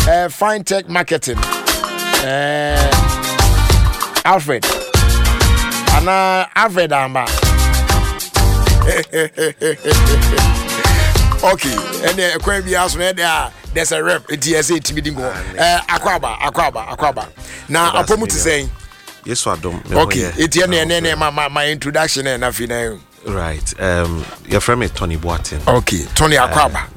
Fine Tech Marketing. Alfred. Ana Alfred Amba. Okay, and then a be house there's a rep TSA meeting go. Akwaba. Now I promote to say yes, I don't. Okay, it's my introduction and nothing. Right. Your friend is Tony Boatin. Okay, Tony Akwaba.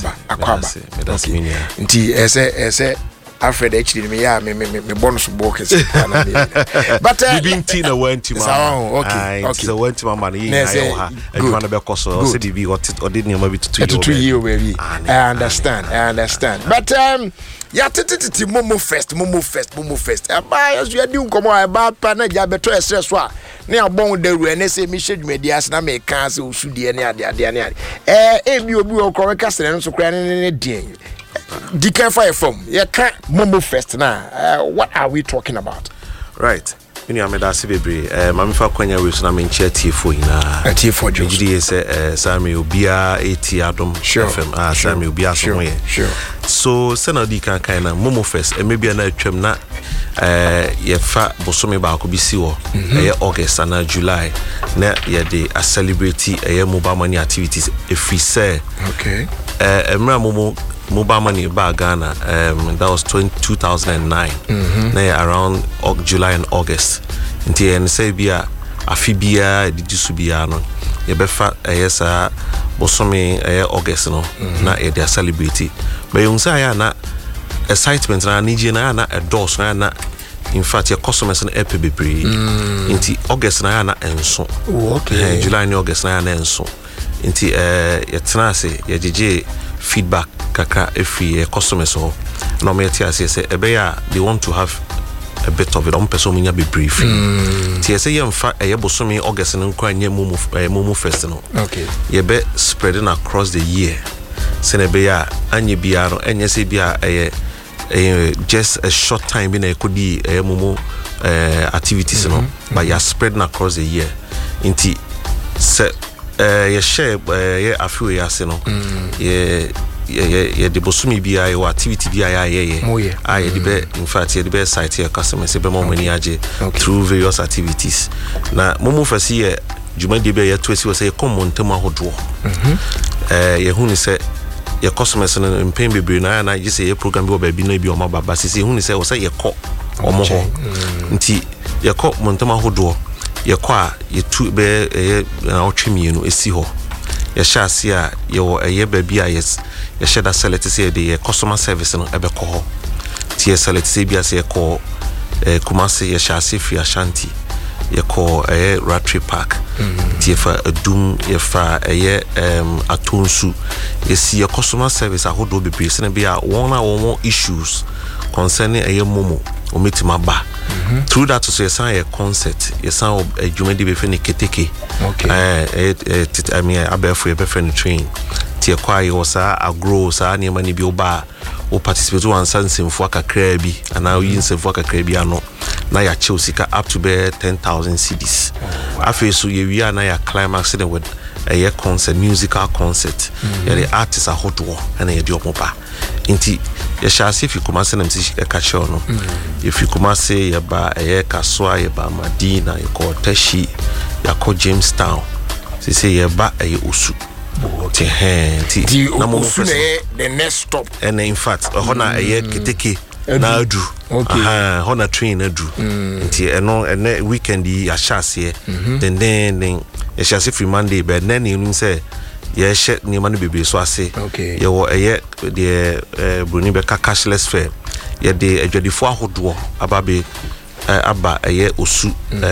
Okay. Alfred actually me bonus book is but been Tina went to my okay so went to my money and you want to be cost or said be what or didn't maybe to 2 years baby. I understand but ya tete momo fest as you do come about pana ja beto stress wa na abon daru ene se mi schedule medias na me kan se osudie ne ade ebi obi o ko ka sere no so kra ne din Deacon Fire from Momo Fest now. What are we talking about? Right. You know, I'm a Bebre. Mamifa Kwenya Wilson, I'm in chair T4 in a T4 GDS, Sammy Ubia, 80 Adam, FM, Sammy Ubia, sure. So, Senator Deacon kind of Momo Fest, and maybe another trim na ye fa Bosome Bakobisiwo, August and July, na ye de a celebrity a mobile money activities if we say, okay, Momo. Mobile money back Ghana, that was 2009. Around July and August. Until say bia afibia didusubia no. Yebefa ayesa bosome August no na e dey celebrate. But you say na excitement na nije na endorse na in fact your customers na epe bebre. Until August na enso. Okay. July and August na enso. Until yetena se yejeje feedback kaka every customers so no me tia say they want to have a bit of it on person be brief tia say yemfa bosomi August no kwa nye mumu fest no okay ye be spreading across the year say na be ya anye bia no enye say bia just a short time be na ekodi mumu activities no but you spreading across the year inti say ye share ye afiwe ya se no ye de bosumi bia ye activity bia ye de be in fact ye de be site your customers be more money age through various activities na momo fasi ye juma de be ye to si say come montem ahodo ye hu ni say your customers no mpem bebre na you say ye program bi oba bi na bi o ma baba say hu ni say o say ye ko omo ho nti ye ko montem ahodo ye kwa ye tu be na otwemi no esi ho ye hyase a ye wo ye ba bi a yes ye sheda select say the customer service no ebe ko ho ti ye select say bi ase ye ko Kumasi ye hyase fi Ashanti ye ko Ratri Park ti ye fa adum ye fa atonsu ye si ye customer service ahodo bebre se na bi a won issues concerning momo o metima ba through that so yes a concert yes a adwumadi be fe ne keteke okay I mean abefo ye be fe ne train tie kwa ye osa agro sa ne mani bi oba o participate one sansemfo akakra bi ana yinsemfo akakra bi ano na ya Chelsea up to be 10,000 cedis afi so ye wi ana ya climax with a concert musical concert ya the artists ahodo ana ye di omoba inti ye shase fi Kumasi na msi ekache ono if you Kumasi ye ba Kaswa ye ba Madina ye ko Tashi ya ko Jamestown se ye ba Osu ti na mo fu the next stop and in fact hona keteke na adu hona train adu nti eno ene weekend ya shase then ye shase free Monday but then you say ye she ni manu bebe so ase ye wo the bruni be cashless fair ye de adwadifo ahodo ababe aba Osu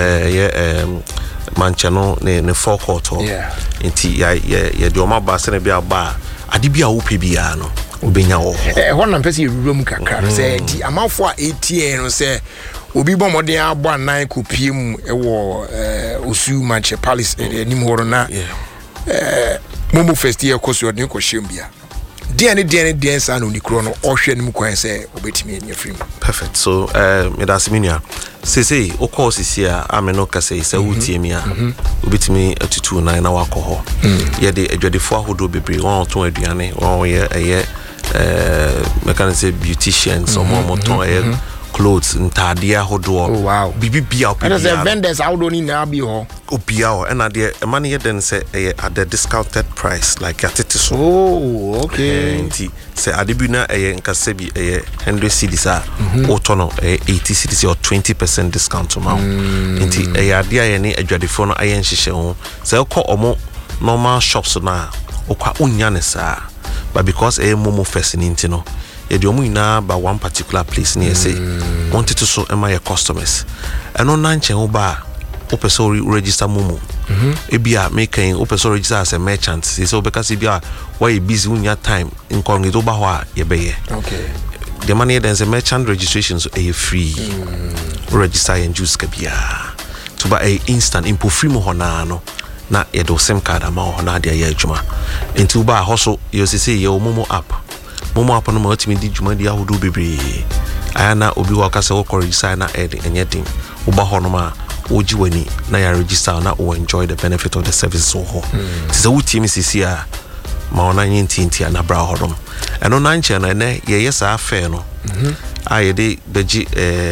manchano ne forecourt nti ye de oma ba se na bia ba ade bia wo pe bia no obenya wo ho na pese ewuram kakra se di amafo a ATN no se obi bo modern abo anan kopiem wo Osu Manche Palace nim horo na Momo Fest ye koso odin ko shembia den sa no nikro no ohwe nim kwan se obetimi enya free perfect so me das minia say o course sia ameno ka say wutie mi a obetimi atutu na wakoho ye de adwadefo ahodo bebre won ton aduane won ye can say beauticians or more clothes ntadia hodo. Oh wow. Bibia and as vendors out don't need na be ho. Obia and the money then say at the discounted price like at it so. Oh, okay. Say adibuna nka se bi 100 cedis a otono 80 cedis or 20% discount to ma. Nti ade aye ne adwadefo no aye nhihye ho. Say ko omo normal shops na okwa onya ne sa. But because momo first nti no the omuna by one particular place near say wanted to so my customers and on nanche oba opeso register momo ebia making opeso register as a merchant so because ebia why busy in your time in calling it oba ho ye be okay the money then a merchant registration so a free register and juice kabia to buy a instant impo free mo hona no na ye do sim card ama hona dia ye adwuma enti oba hustle you say ye momo app momo app no ma otimi di djuma di ahodo bebre ayana obi wa kasa wo register na anything oba ho no ma oji wani na ya register na o enjoy the benefit of the service so ho so utimi sisi a ma ona nyintinti na bra hodom eno na nche na ne ye yesa afa no ayede beji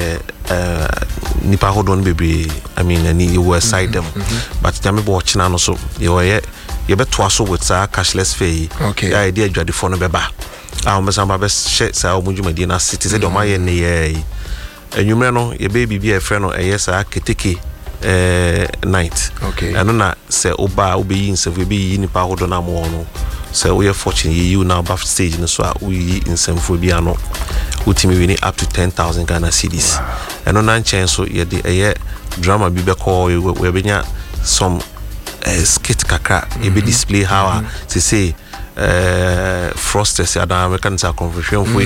nipa hodon bebre I mean any you were side them but jame bo china no so ye beto aso with cashless fee ya idea adwade fo no beba mbesamba be sa omudwumadi na city say do ma ye ne ye enwumre no ye baby bi e frɛ no sa keteke night eno na say oba obeyi nsefu be yi nipa hodo na mo no say we are fortunate you now back stage no so we yi nsemfu bi ano utimi wini up to 10,000 Ghana cedis eno na nchen so ye de drama bi be call we benya some skit kakra e be display how say frosters at the American conversion for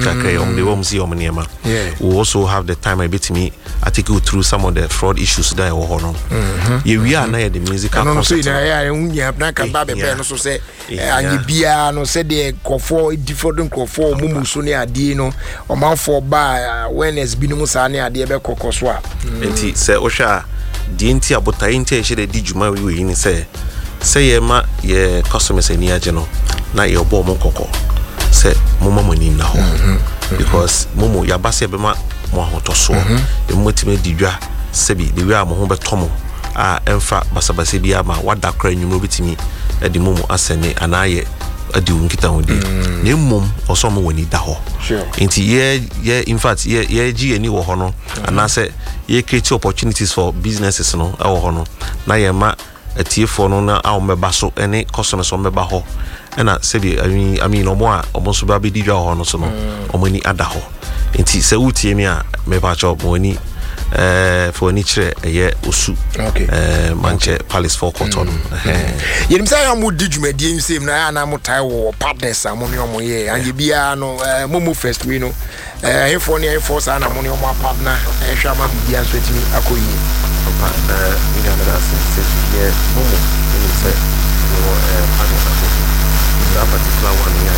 we also have the time I bet me I take you through some of the fraud issues that are on. We are now the musical concert. So say and bia no say the for different for mumu so near dino or man for bar when it's been musani at the bekokoswa. Enti say osha di enti abota enti e de djuma we yin say ye ma ye customers eni age no na ye obo mo kokko say momo mani na ho because momo ya base be ma mo ahotoso e motime didwa sebi de we a mo ho betomo a emfa basabase bia ma wada kra nwumo bitimi e di momo asene anaye adi unkita hodi na mmom oso mo wani da ho nti ye in fact ye gi eni wo ho no anase ye create opportunities for businesses no e wo ho no na ye ma atiefo no na awomeba so ene customers omeba ho ena sebi I mean omo so ba be didwa ho no so no omani ada ho nti se utie mi a me ba cho moni for ni kire eye osu manche palace for cotton yenim say am di dwumadi nsem na na motai wo partners am no omo ye anye bia no momo first we no hefo ni hefo sa na mo ni omo partner ehwa ma bia so etimi akoyi papa we have that since here momo you say partners that particular one here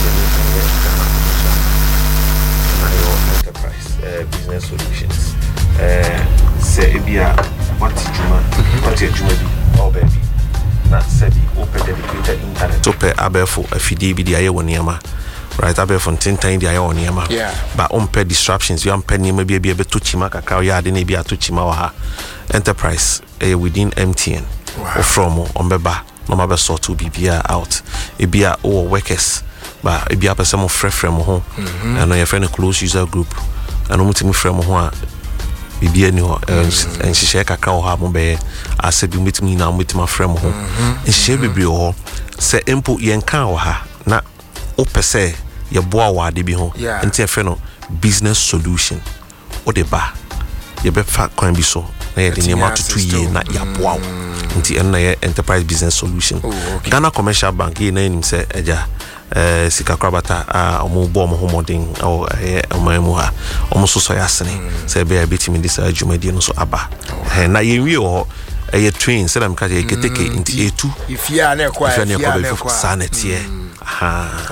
you enterprise business solutions say ebia what juma bi or baby na said open dedicated internet to pay abefo afidi bi dia ye woniama right abefo tintan dia ye woniama but on pay disruptions you am pay niam bi to chima kakra ya de na bi atochima wa ha enterprise within MTN or from on beba no ma be sort to bibia out ebia or workers but ebia person mo frefrem ho and your friend close user group and omutimi frem ho a bibia ni ho enhihye kakra ho ha mo be asebi umutimi na umutimi frem ho enhihye bibia ho se empo yenka ho ha na opese ye boa wa de bi ho enti efe no business solution o de ba ye be fa kwan bi so na ye de nyama tutu ye na ya boa nti en na ye enterprise business solution Ghana Commercial Bank ye na nim se eja sika krabata omo bo mo homodin o omamu ha omo so ya sene se be abetimi disa adwumadi no so aba na ye wi o train se dem ka je keteke nti etu ifia na kwa sanity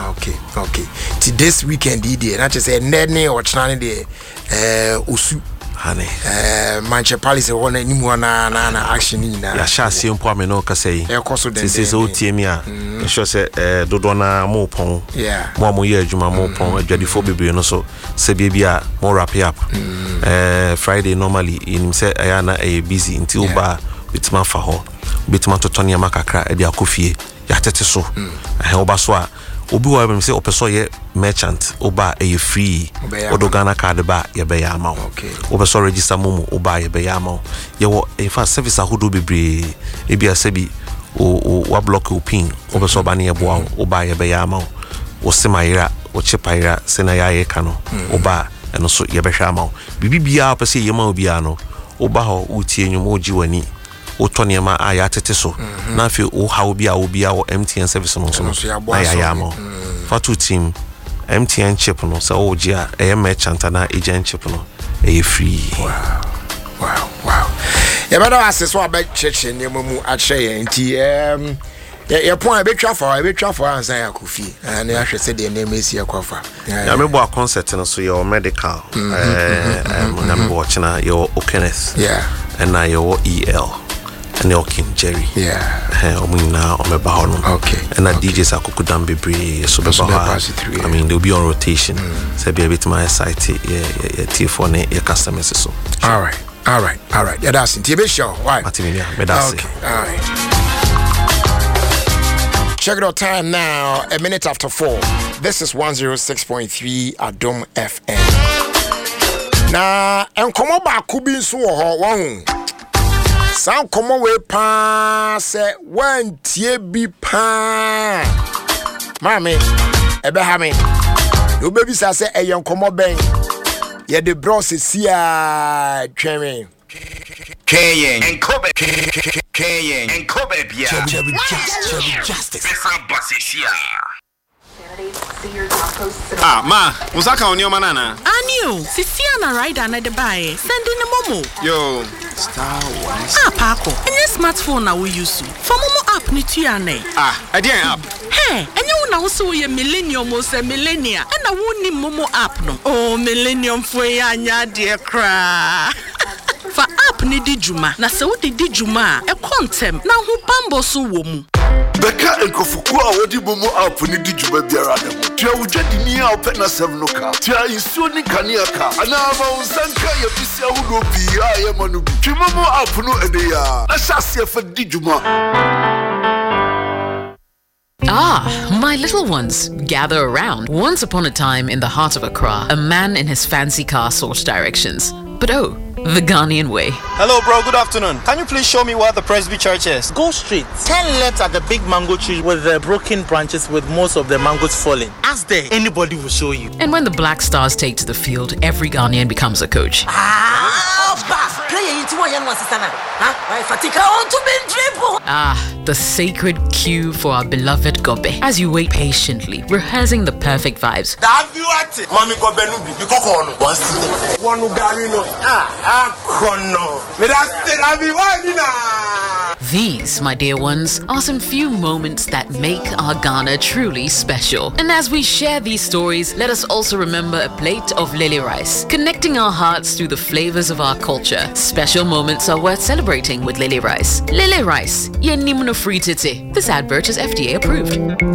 okay ti this weekend dey na che say nene o chana de osu Honey. Manchester Palace won any more na action in ya sha se mpo ameno ka sei this is OTM a sure say dodo na mo pon mo ye adwuma mo pon adwadifo bebre no so se bia mo wrap up Friday normally in say aya na busy until ba bitima fa ho bitima totoni amakakra e dia kofie ya tete so oba so a obi wa be say opeso ye merchant oba e free odo Ghana card ba ye be ya ma opeso register momo oba ye be ya ma ye wo in fact service ahodo bebre e bia sebi o wa block o pin opeso ba ne ye boa oba ye be ya ma o semayira o chepayira se na ya ye ka no oba eno so ye be hwa ma bibi bia opese ye ma obi ano oba ho utie nyum oji wani otoniema aya tete so na fe o ha obi a obi a MTN service no so ya mo fatu team MTN chip no so oji a merchant na agent chip no free. Wow ya better access what about church nemu a share nti ya point be twa for ansa ya kofi na ya hwese de name esi akwafa ya me bo concert no so your medical na me watch na your Kenneth and na your EL and your King Jerry omina omeba ho no and na DJs akuku dan bebre so be ba I mean they'll be on rotation say be a bit my site T4 ne your customers so all right yeah that's it be sure why Martinia me that's it all right. Check it out time now, 4:01. This is 106.3 Adom FM. Na enkomo ba kubi nso wo ho won. San komo we pa se wantie bi pa. Mami, ebe ha me. No baby sa se enkomo ben. Ye de bros si a tweme. Kayen and Kobe Bia Cherry Justice. Ma, Musaka on your manana. Anyu, Sisiana rider na de buy. Sending a momo. Yo, Star Wars. Paco. And your smartphone na we use. For momo app ni tuyane. I didn't app. Hey, and you na also ye millennium or se millennia. And I won't need momo app no. Oh, millennium for ya dear cra. For app ni di juma na se wo di juma e kontem na ho bambo so wo mu Beka enkofuku a wodi bomo app ni di juma biara ne ho tia wujadi ni a ope na sem no ka tia insuo ni kania ka ana ma unsanka ya bisia hudo bi a ye manu bi twimomo app no ede ya na hyase fa di juma. Ah, my little ones, gather around. Once upon a time in the heart of Accra, a man in his fancy car sought directions. But oh, the Ghanaian way. Hello, bro. Good afternoon. Can you please show me where the Presby Church is? Go straight. 10 left at the big mango tree with the broken branches with most of the mangoes falling. Ask there, anybody will show you. And when the Black Stars take to the field, every Ghanaian becomes a coach. The sacred cue for our beloved Gobe. As you wait patiently, rehearsing the perfect vibes. These, my dear ones, are some few moments that make our Ghana truly special. And as we share these stories, let us also remember a plate of lily rice, connecting our hearts through the flavors of our culture. Special moments are worth celebrating with lily rice. Lily rice, yenimno free tete. This advert is FDA approved.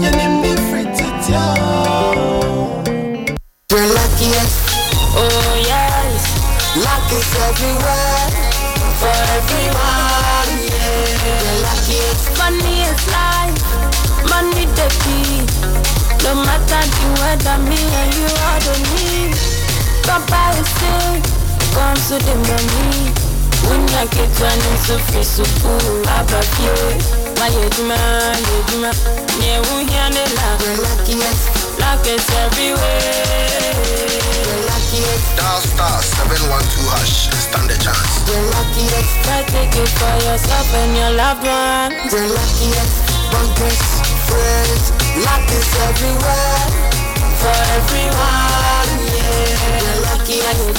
You're luckiest. Oh yes, luck is everywhere for everyone. Yeah, you're luckiest. Money is life, money the key. No matter the weather, me and you are the need. Papa is sick, comes to the money. When I get running so free, so cool, I'm back here. My yeduma, yeah, we hear the love. You're luckiest, luck is everywhere. Dial star 712 hash, stand a chance. You're luckiest, try take it for yourself and your loved ones. You're luckiest, bunkers, friends, luck is everywhere, for everyone, yeah. You're lucky,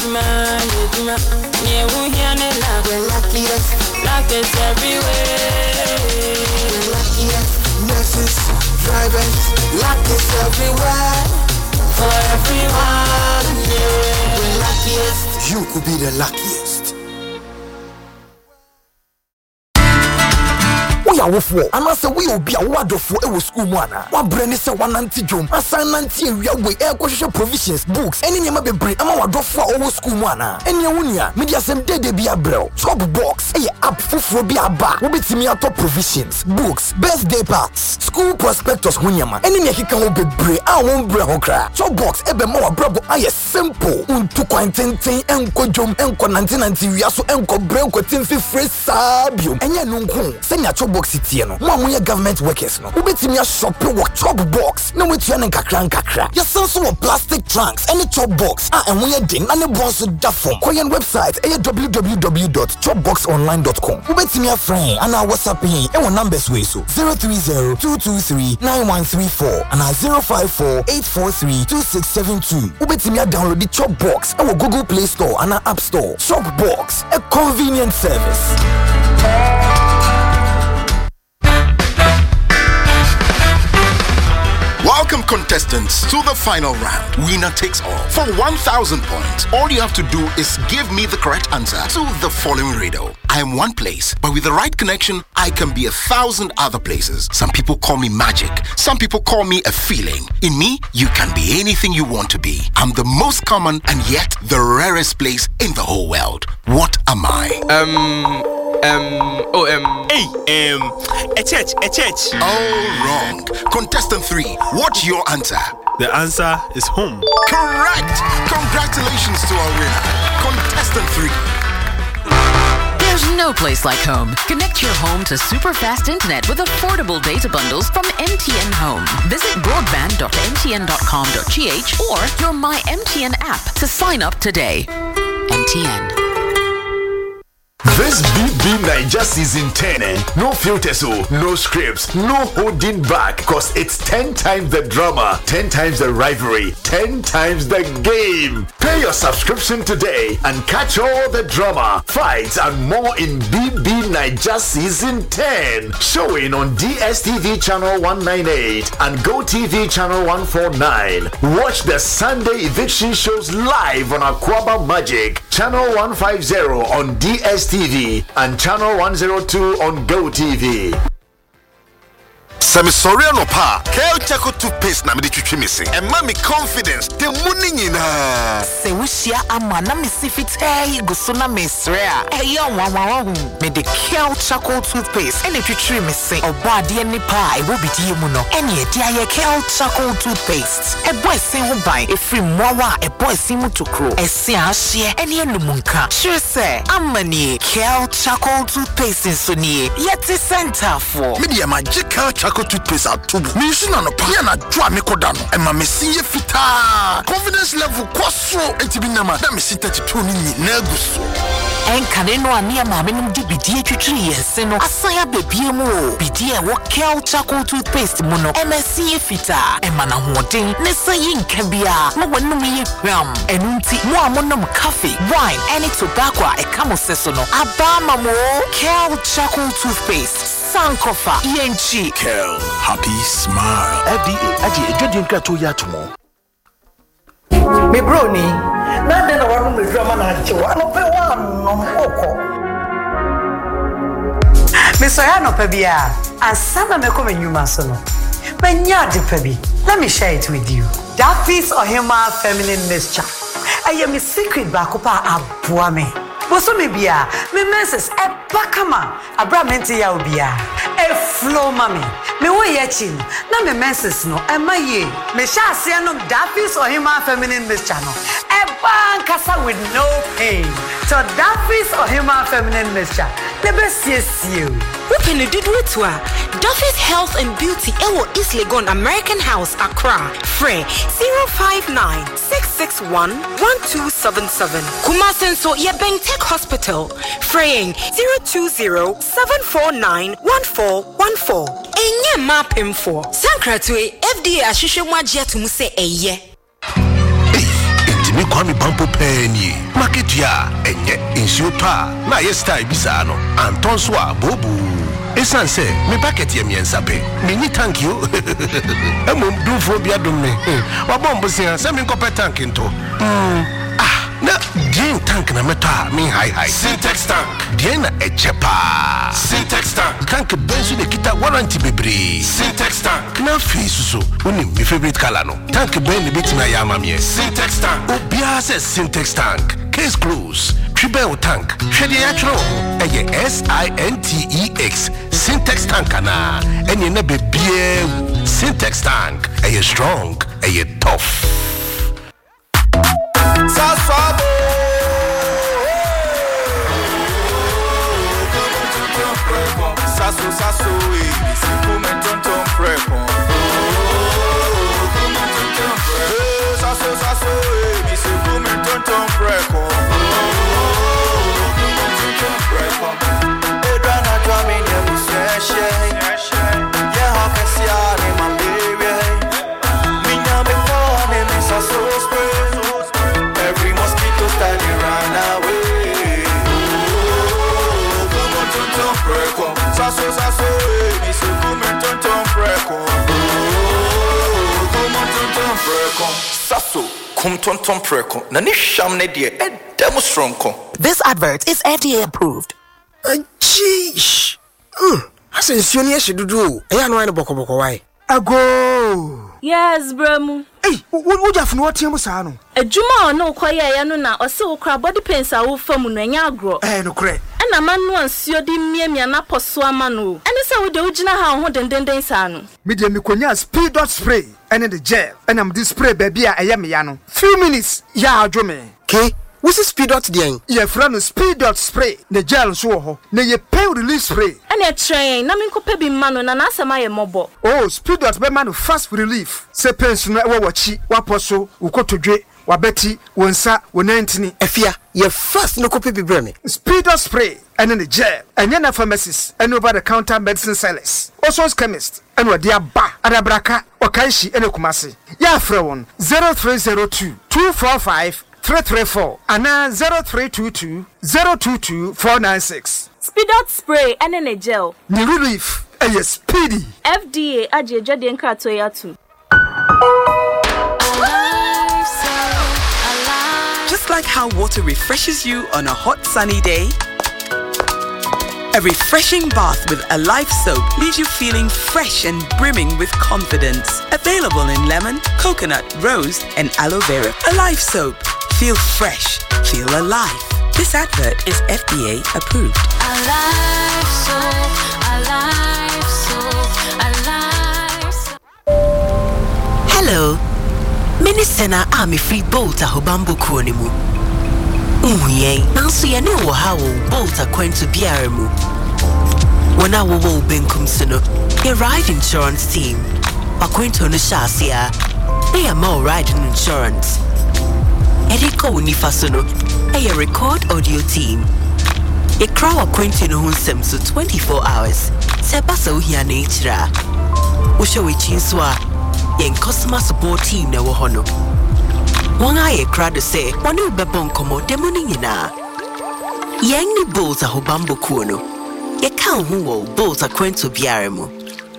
yeah, we hear the love. You're luckiest, luck is everywhere. You're luckiest, nurses, drivers, luck is everywhere. For everyone, yeah, we're luckiest. You could be the luckiest. We are for, and I say we will be a word for a school one. One brain is a 190 jump, a sign 90 way, air question provisions, books, any name of a brain, I'm a for our school one. And Yahunia, media some day they be a bro, top box, a up for be a bar, will be to me top provisions, books, birthday packs, school prospectus, Winyama, any Yakikan be brain, I won't bring hokra, top box, ebe more bravo, I is simple, to quantity and kojum and 1990, we also enco brain, tin free sabium, and Yanunku, send your top box city, no, one government workers, no, who bet me a shop work top box, no with you and kakra. Your sense of plastic trunks, any top box, and we are ding, and the boss of Duffon, Korean website, www.chopboxonline.com. Who bet me a friend, and our WhatsApp here, and our numbers way so 030-223-9134, and our 054-843-2672. Who bet me a download the Chop Box, our Google Play Store, and our App Store. Chop Box, a convenient service. Welcome, contestants, to the final round. Winner takes all. For 1,000 points, all you have to do is give me the correct answer to the following riddle. I am one place, but with the right connection, I can be 1,000 other places. Some people call me magic. Some people call me a feeling. In me, you can be anything you want to be. I'm the most common and yet the rarest place in the whole world. What am I? A church. Oh, wrong. Contestant 3, what's your answer? The answer is home. Correct. Congratulations to our winner. Contestant 3. There's no place like home. Connect your home to super fast internet with affordable data bundles from MTN Home. Visit broadband.mtn.com.gh or your My MTN app to sign up today. MTN. This BB Niger season 10, no filters, no scripts, no holding back, cause it's 10 times the drama, 10 times the rivalry, 10 times the game. Pay your subscription today and catch all the drama, fights, and more in BB Niger season 10, showing on DSTV channel 198 and GoTV channel 149. Watch the Sunday eviction shows live on Aquaba Magic, channel 150 on DSTV and channel 102 on GoTV. Samisoriano pa, Kel Chaco toothpaste na me de twitwe me se. And mommy confidence, the money nyina. Se wushia ama na me sifite guso na mesrea. Eyo nwa me de Kel Chaco toothpaste ene twitwe me se. Oba de ni pa e wo bidie mu no. Ene e dia ye Kel Chaco toothpaste. E boy sin ho ban e free mwawa e boy sin mu tokro. E se ahye ene enumunka. Sure say amani Kel Chaco toothpaste so ni yeti center for. Media magic Kel Chaco toothpaste at tubu. Me shina no pa na dwa me kodano. E ma me sinye fita. Confidence level kwaso etibi na ma. Da me sita tito ni na guso. Enkane no ani ma me num di bidie twitwiri yense no. Asaya bebie mu o. Bidie wo Kel Chaco toothpaste mu no. E ma sinye fita. E ma na hoden ne sayi nkabia. Mo wonum ye hwam. Enunti mo amonom coffee, wine, any tobacco e kamo seso no. Abama mo Kel Chaco toothpaste. Sankofa yenchi Kel happy smile. FDA aje ejodi nkrato ya tomo. Me broni na de na wanu me drama na achewa no pe wanu oko. Me so ya no pe bia asana me come nyuma so no. Menya de pe bi. Let me share it with you. Daffy's Ohima feminine mixture. I am a secret bakopa aboa me. Boso me bia me menses e bakama abramenti ya obia e flow mami me wo ye chi na me menses no e maye me sha ase no Daffy's Ohima feminine mixture no e bankasa with no pain. So Daffy's Ohima feminine mixture the best you who can do it wa Daffy's Health and Beauty ewo East Legon American House Accra free 059-661-1277 Kumasenso ye Bente Hospital fraying 020-749-1414 enye map info sankratwe FDA ahwehwe mu agye atum se eye Me kwami bampo penny market ya enye insuta na ye style bisa no anton so abobu esan se me packet ye miensa pe me ni thank you emom dufo bia dum me wa bombo se me nkopɛ tank nto na Dean tank na meta me high. Syntex tank. Diana echepa. Syntex tank. Tank bensu de kita warranty bebre. Syntex tank. Na face so. Uni my favorite color no. Tank ben ne bit na yama me. Syntex tank. Obia says Syntex tank. Case close. Triple tank. Shedi actual. Eye SINTEX. Syntex tank na. Enye na bebie. Syntex tank. Eye strong. Eye tough. Saswabo. Sasso, esse momento tão preco. Sasso, esse momento tão preco. Edana tua minha buceche, yeah how can see her in my baby. Minha me pone me sasso spray. Every mosquito standing run away. Tão preco. Sasso, me se come tonton preco. Come preco. Sasso, come tonton preco. Nani sham ne die, demo stronko. This advert is FDA approved. Jeez. I said, Sonia should do. I know boko why. Ago. Yes, Bremu. Hey, what have no Tiamusano? A Juma no quiet yanuna or so crab body pains are all from Nanyagro. Eh, no cray. And a man once you did me and Napo Swamanu. And it's how the original how and then sanu. Medium Mikonia speed dot spray and in the gel. And I'm this spray baby. I am Yano. Few minutes. Ya, Jome. Okay. What's the speed dot then? Your friend speed dot spray. The gel so ne ye pay release spray. And a train, Naminko Pebi Mano and answer my mobile. Oh, speed dot be man fast relief. Say pension wachi, waposo, uko to dre, wabeti, wonsa, wonentini. Efia, ye first no copy breme. Speed dot spray and in the gel. And yana pharmacists and over the counter medicine sellers. Also chemist and what dear ba adabraka or kaishi and kumasi. Ya frewon 0302 245 334 and 0322 022 496. Speed out spray and in a gel. Ni relief and yes speedy. FDA aje jadi enkrato ya tu. Just like how water refreshes you on a hot sunny day, a refreshing bath with Alive soap leaves you feeling fresh and brimming with confidence. Available in lemon, coconut, rose, and aloe vera. Alive soap. Feel fresh. Feel alive. This advert is FDA approved. Alive soap. Alive soap. Alive soap. Hello. Minisena Army Free Bolt a Hobambo Kronimu. Uye, Nancy and no how Bolt a Quento Biaremu. When I will Benkum Sino, a ride insurance team. A Quento Nishasia. They are more riding insurance. Eriko Unifasono, a record audio team. A crowd of Quentin Hunsem so 24 hours. Sebaso here nature. Usho Chinswa, yen customer support team na wohono. One eye crowd say, one new bebon como demonina. Yang ni bolts a hobambo kuono. Ye can't who bolts a Quento Biaremo.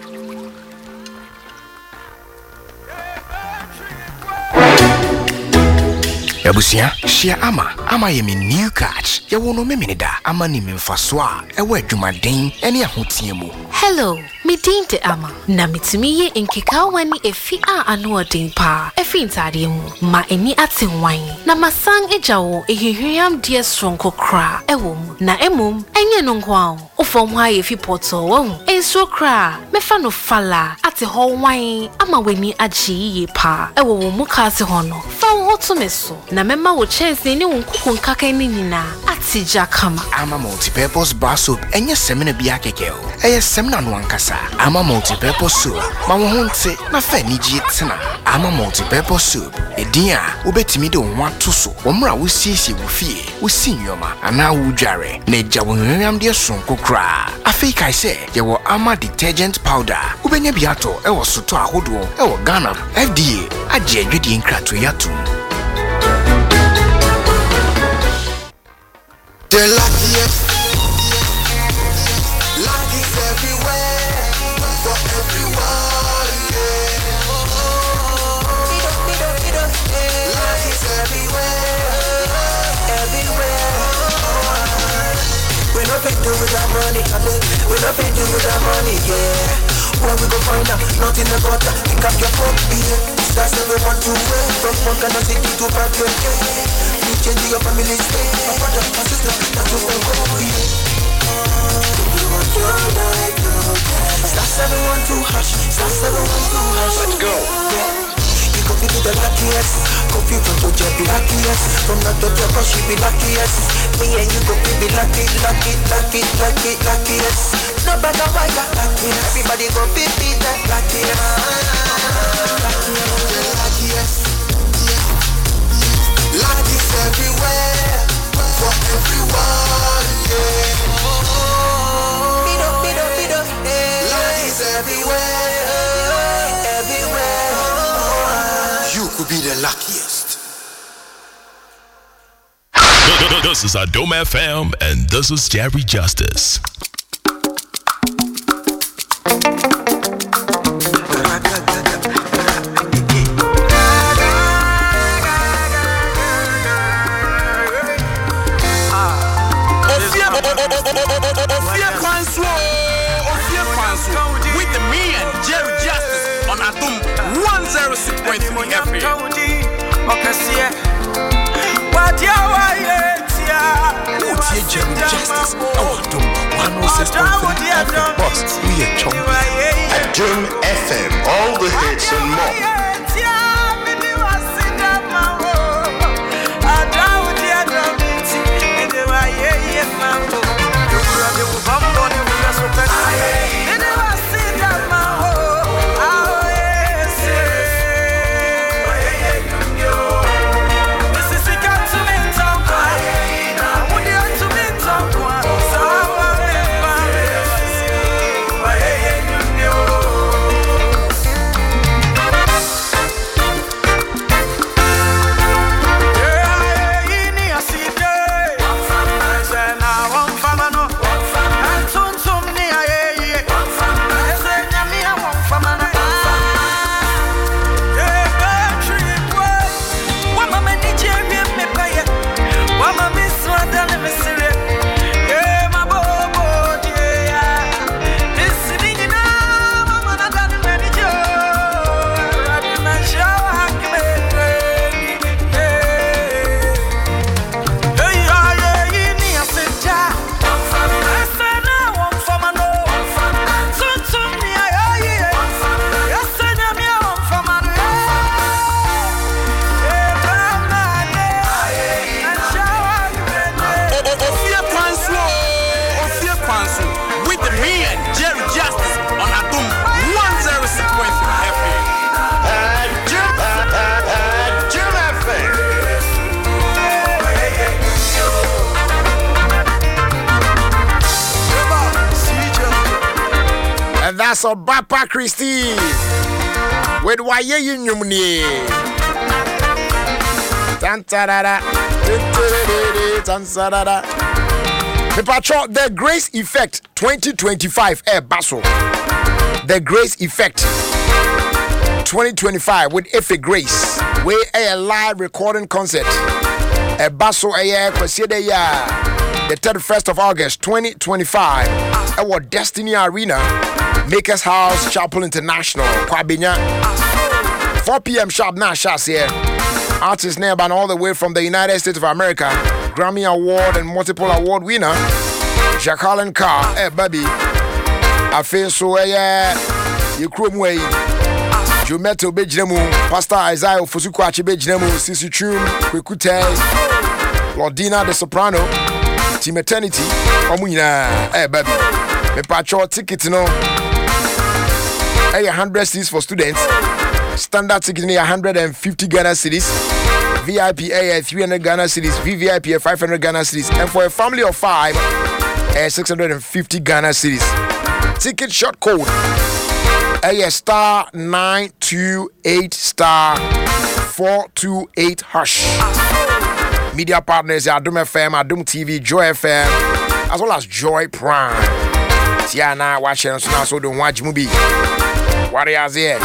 Yabusia, share ama ye me new catch. Ya wono me da ama ni me mfaswa. Ewe adwumaden ene ahotiemu. Hello, me dinte ama. Na mitimi ye nkeka wani efi a ano odin pa. Efi ntade mu ma eni atenwan. Na masang ejawo ehihwiam die stronko kra ewo mu. Na emum enye no nkwa. Ofom ha ye fi poto wo. Enso kra mefa no fala ate ho wan ama weni agye ye pa. Ewo wo mu ka ate ho no. Fa wo to meso. Na mema wo chance ni wonkuku nkaka ni nyina atija kama. Ama multi-purpose bar soap enye semina bia keke o. Eye semina no ankasa. Ama multi-purpose soap. Ma wo honte na fa ni gie tena. Ama multi-purpose soap. Edia obetimi de won ato so. Omra wo siesie wo fie. Wo sinyoma ana wo dware. Na eja wo hwehwam de sonko kra. Afei kai se ye wo ama detergent powder. Ubenya biato e wo soto ahodo e wo Ghana. FDA agye adwedi nkrato yato. The luckiest, luck is everywhere, for everyone, yeah. Luck is everywhere, do with that money? We not fit do with that money, yeah. Where we go find out? Nothing about that. Pick up your phone, yeah. That's everyone to wait. From one kind of city to back your day. You change your family state. My brother, my sister, that's where we go, yeah. That's everyone to hush. That's everyone to hush. Let's go. Yeah. You could be the luckiest. Could be from Georgia, be luckiest. From the top, she be luckiest. Me and you could be luckiest. No better why got lucky. Everybody go be that luckiest. Lucky's everywhere. For everyone, yeah. Lucky's everywhere. Everywhere. You could be the luckiest. This is Adoma FM and this is Jerry Justice. With me and Jerry Justice on Atum 106.3 FM. Jerry Justice on Atum 106.3 FM. Boss, we are chomping. Atum FM, all the hits and more. That's a Bapa Christie with Waye Yumni. Tantarada, Tantarada. The Patrol, The Grace Effect 2025. Basso. The Grace Effect 2025 with Efe Grace. We a live recording concert. Basso Kwasiede ya. The 31st of August 2025. Our Destiny Arena. Makers House, Chapel International, Kwabinya. 4 p.m. sharp now, shots here. Artist name and all the way from the United States of America. Grammy Award and multiple award winner. Jacqueline Carr, baby. I feel so, you crew way. Jumeto Bejnemu, Pastor Isaiah Fusukwachi Bejnemu, Sisi Chum, Kwekute, Lordina the Soprano, Team Eternity, Omuina, baby. Me patrol ticket, you know. 100 seats for students. Standard ticket 150 Ghana cedis. VIP 300 Ghana cedis. VVIP 500 Ghana cedis. And for a family of 5, 650 Ghana cedis. Ticket short code star 928 star 428 hash. Media partners are Adom FM, Adom TV, Joy FM, as well as Joy Prime. Tiana watching so now, so don't watch movie. What are you here?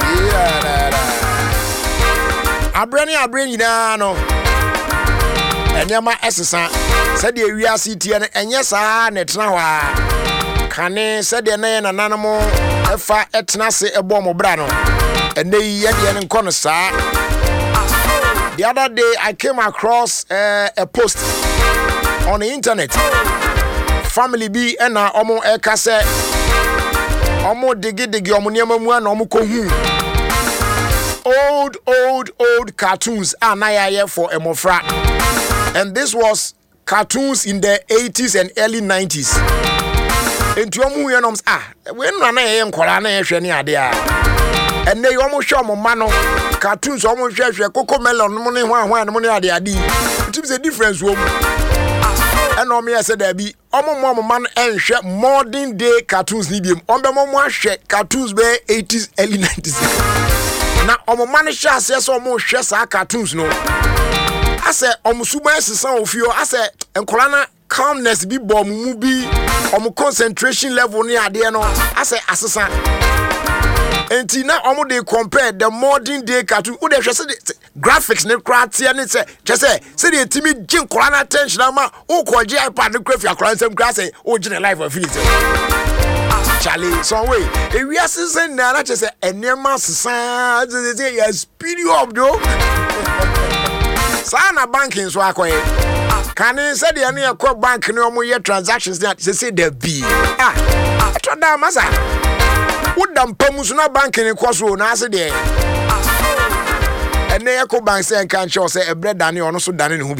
I bring you down. Enyama esesa said the wiase tie no enye saa ne tena ho a kane said the na nanamo efa etena se ebo mo bra no ene ye de ne nko no saa. The other day I came across a post on the internet. Family B and omo eka se omo digi omo niam mu na omo kohu old cartoons anayaye for emofra. And this was cartoons in the 80s and early 90s. Enti omo yenoms when na ye nkola na ye hwe ne ade a. And they omo show omo ma no cartoons omo hwe Coco Melon mo ne ho no ne ade ade. It is a difference wo. And no me said there be omo man enhwe modern day cartoons ni biem. Ombe mo ahwe cartoons be 80s early 90s. Na omo man hwe ase so omo hwe sa cartoons no. Ase omo suba sesan ofio ase enkola na calmness bi bom mu bi omo concentration level ni ade no ase asesa. Enti na omo dey compare the modern day cartoon wo dey hwe se graphics ne kratia ne se just say dey timi gin kola na attention ama wo ko je iPad ne krafi akora nsem kra say wo gin live of finish. Charlie some way e wi asesen na na say enema sesa say ya speed up do. Sana banking so akoye. Can you say the any akọ bank ne omo ye transactions that say there be. Atoda masa. Udam pamusu na bank ni kwaso na ase de ene yako bank say kan show say ebre dane ono so dane ne hu bi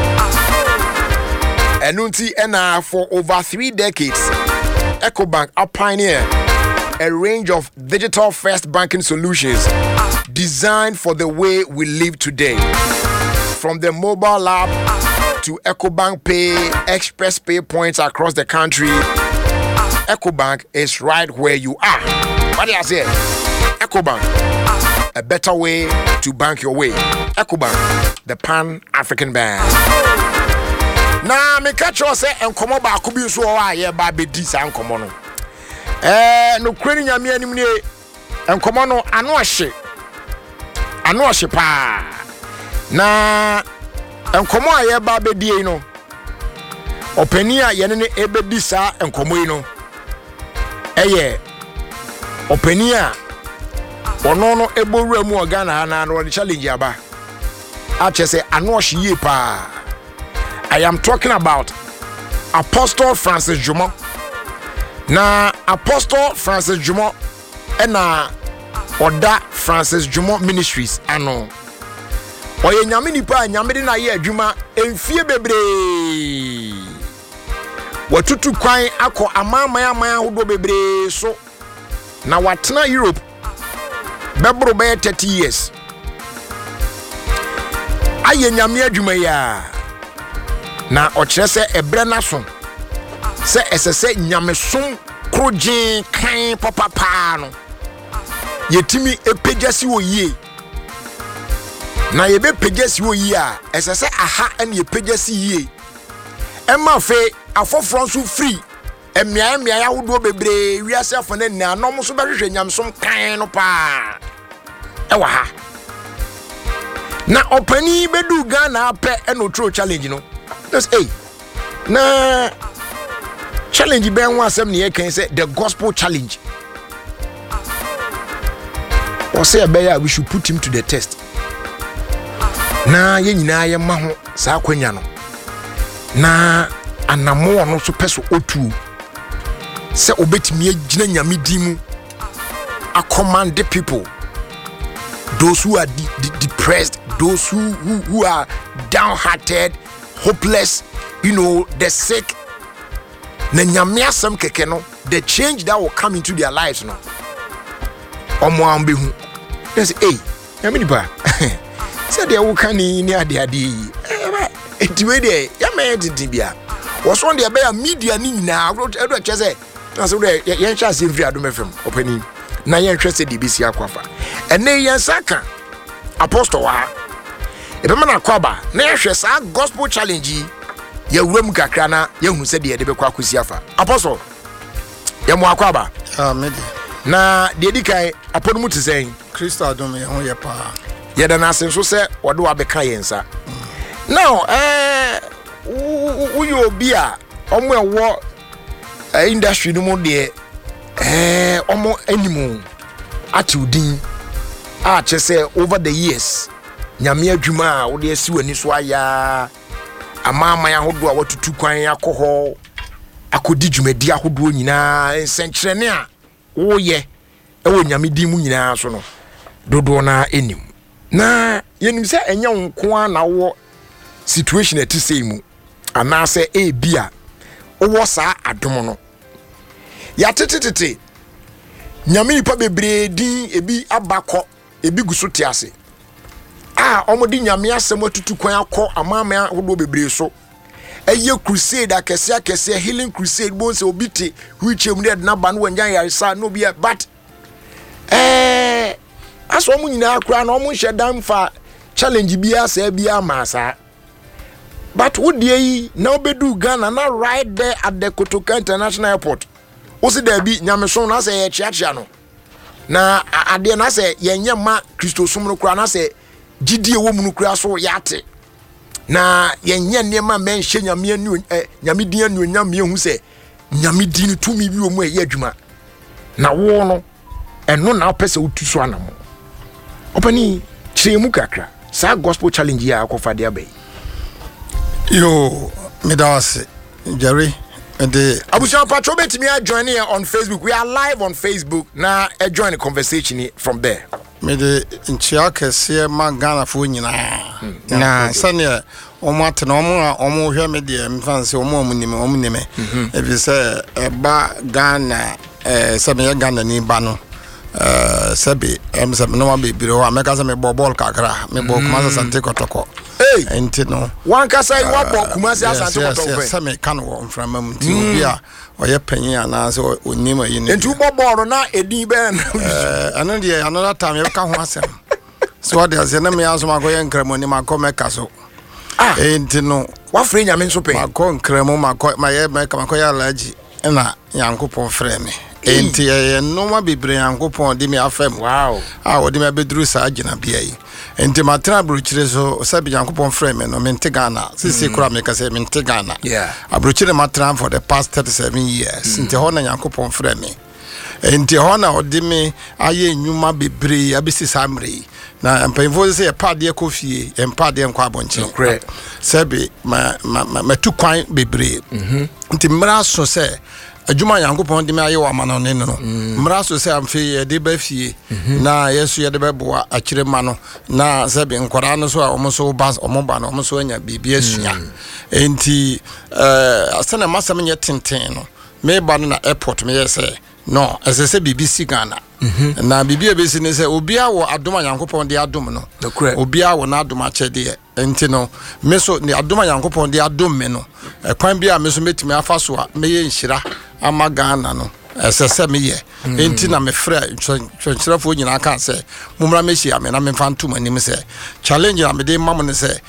enunti ena for over 3 decades EcoBank are pioneer a range of digital first banking solutions designed for the way we live today. From the mobile app to EcoBank Pay, Express Pay points across the country, EcoBank is right where you are. What do I say? EcoBank, a better way to bank your way. EcoBank, the Pan-African Bank. Now, me catch you say, and come over, could be so high, by this and come on. No credit ya me any and come on, I know she pa. Na, and come on, yeah, baby, dear, no. Openia, yenene ebe disa and come on. Eye openia onono ebo remu ogana na no challenge aba ache say anoshi ye pa. I am talking about Apostle Francis Jumo. Na Apostle Francis Jumo ena Oda Francis Jumo Ministries ano oye nyame nipa nyame de na ye adwuma emfie bebre watutu kwan akọ amamaya hodo bebre so na watena Europe bebro be 30 years aye nyame adwuma ya na okire se ebre na so se esese nyame som krojin kan papa no yetimi epejasi wo yie na yebe pejasi wo yie a esese aha ene epejasi yie ema fe afoforo so free emia ya wodo bebre wiase afone na nom so behwehwe nyamsom kan no pa ewa ha na opani bedu Ghana ape eno tro challenge no just na challenge ben one asem ne kan say the gospel challenge or say abeya we should put him to the test na ye nyina ye ma ho sa kwanya no na anamo no so peso otu se obetimi agina nyame dimu a command the people, those who are depressed, those who are downhearted, hopeless, you know, the sick. Na nyame asem keke no, the change that will come into their lives no. Omo ambe hu. They say, hey, nyame nipa. Say they will can ni ade etiwe de ya me titibia. Was on the bear media ni na edo chese. Na so de yen chance free Adom FM opani. Na yen hwese DBC akwafa. Ene yen saka apostle wa. Ebe mana kwaba na hwese sa gospel challenge ya wuram kakra na ya hu se de be kwa akosi afa. Apostle ya mo akwaba. Amen. Na de dikai aponu mu tisen Kristo Adom ye ho ye pa. Ye da na senso se wode wa beka yensa. Now uyo obi a omo ewo industry no mo de omo animu atudin a chese over the years nyame adwuma a wo de asi wani so aya amama ya hodo a watutu kwan akoho akodi dwumadi ahodo nyina ensenkyerene a wo ye ewo nyame din mu nyina so no dodo na enim na yenim se enya nko na wo situation etise mu anase bia wo sa adom no ya tetetete nyame nipa bebre din ebi abakọ ebi guso tiase omodi nyame asem atutu kwan akọ amama ahodo bebre so eye crusade akese healing crusade bon se obiti whichem de na ba no wanyan yarisa no bia but aso mu nyina akura na omu hyedan fa challenge bia sa bia masa but wodie yi na obedu Ghana na right there at the Kotoka International Airport osi da bi nyameson na se ye chiachia no na ade na se yenye ma Kristosum no kura na se gidie wo mu no kura so yate na yenye nema menhye nyame anu nyame din anu nyame hu se nyame din tumi bi wo mu ye adwuma na wo no eno na opese utuso anamo opani chiremu kakra sa gospel challenge ya akofa de abai yo medawase Jerry and Abusha Patrol betimi join here on Facebook. We are live on Facebook now. Join the conversation from there. Me de nchiaka se magana fo nyina na sane omate na omo hwe me de mfanse omo munime ebi se ba Ghana sabe Ghana ni ba no sabe sabe no be biro ameka se me ball kakra me bo kuma Asante Kotoko enti no wan kasa yi wabo kuma Asante Kotoko se me kan wo mframa mu ti obi a oye panyin ana se onima yi ne enti wo ball na edin be ana de another time you ka ho asem so what dey say na me aso makoye nkramo ni makomeka so enti no wa free nyame nso pe makon nkramo makoye meka makoye alaji na yankopon frɛ me enti no ma bebre yankopon de me afam wow odi me bedru sa agina bia yi enti matra brochire so sabi yankopon frɛ me no mente Ghana sisi kura me ka say mente Ghana yeah abrochire matra for the past 37 years enti ho na yankopon frɛ me enti ho na odi me aye nyuma bebre abisi samre na mpemfo se e pade kofie e pade nkwa abonche sabi ma tukwan bebre nti mra so se adwuma yankopon de me aye wa mano ne no mra so se amfe ye de ba fie na yesu ye de ba boa akire ma no na sabi nkora no so a omo ba no omo so anya bibia sua enti asana masam nye tenten no me ba no na airport me ye se no ese BBC Ghana na bibia be ne se obia wo adoma yankopon de adom no obia wo na adoma chede enti no me so ni adoma yankopon de adom me no kwan bia me so metimi afa so a me ye nhira ama Ghana no ese me ye enti na me frɛ chonchirafo nyina kan se mumra me hia me na me fantum anim se challenge na me de mam ne se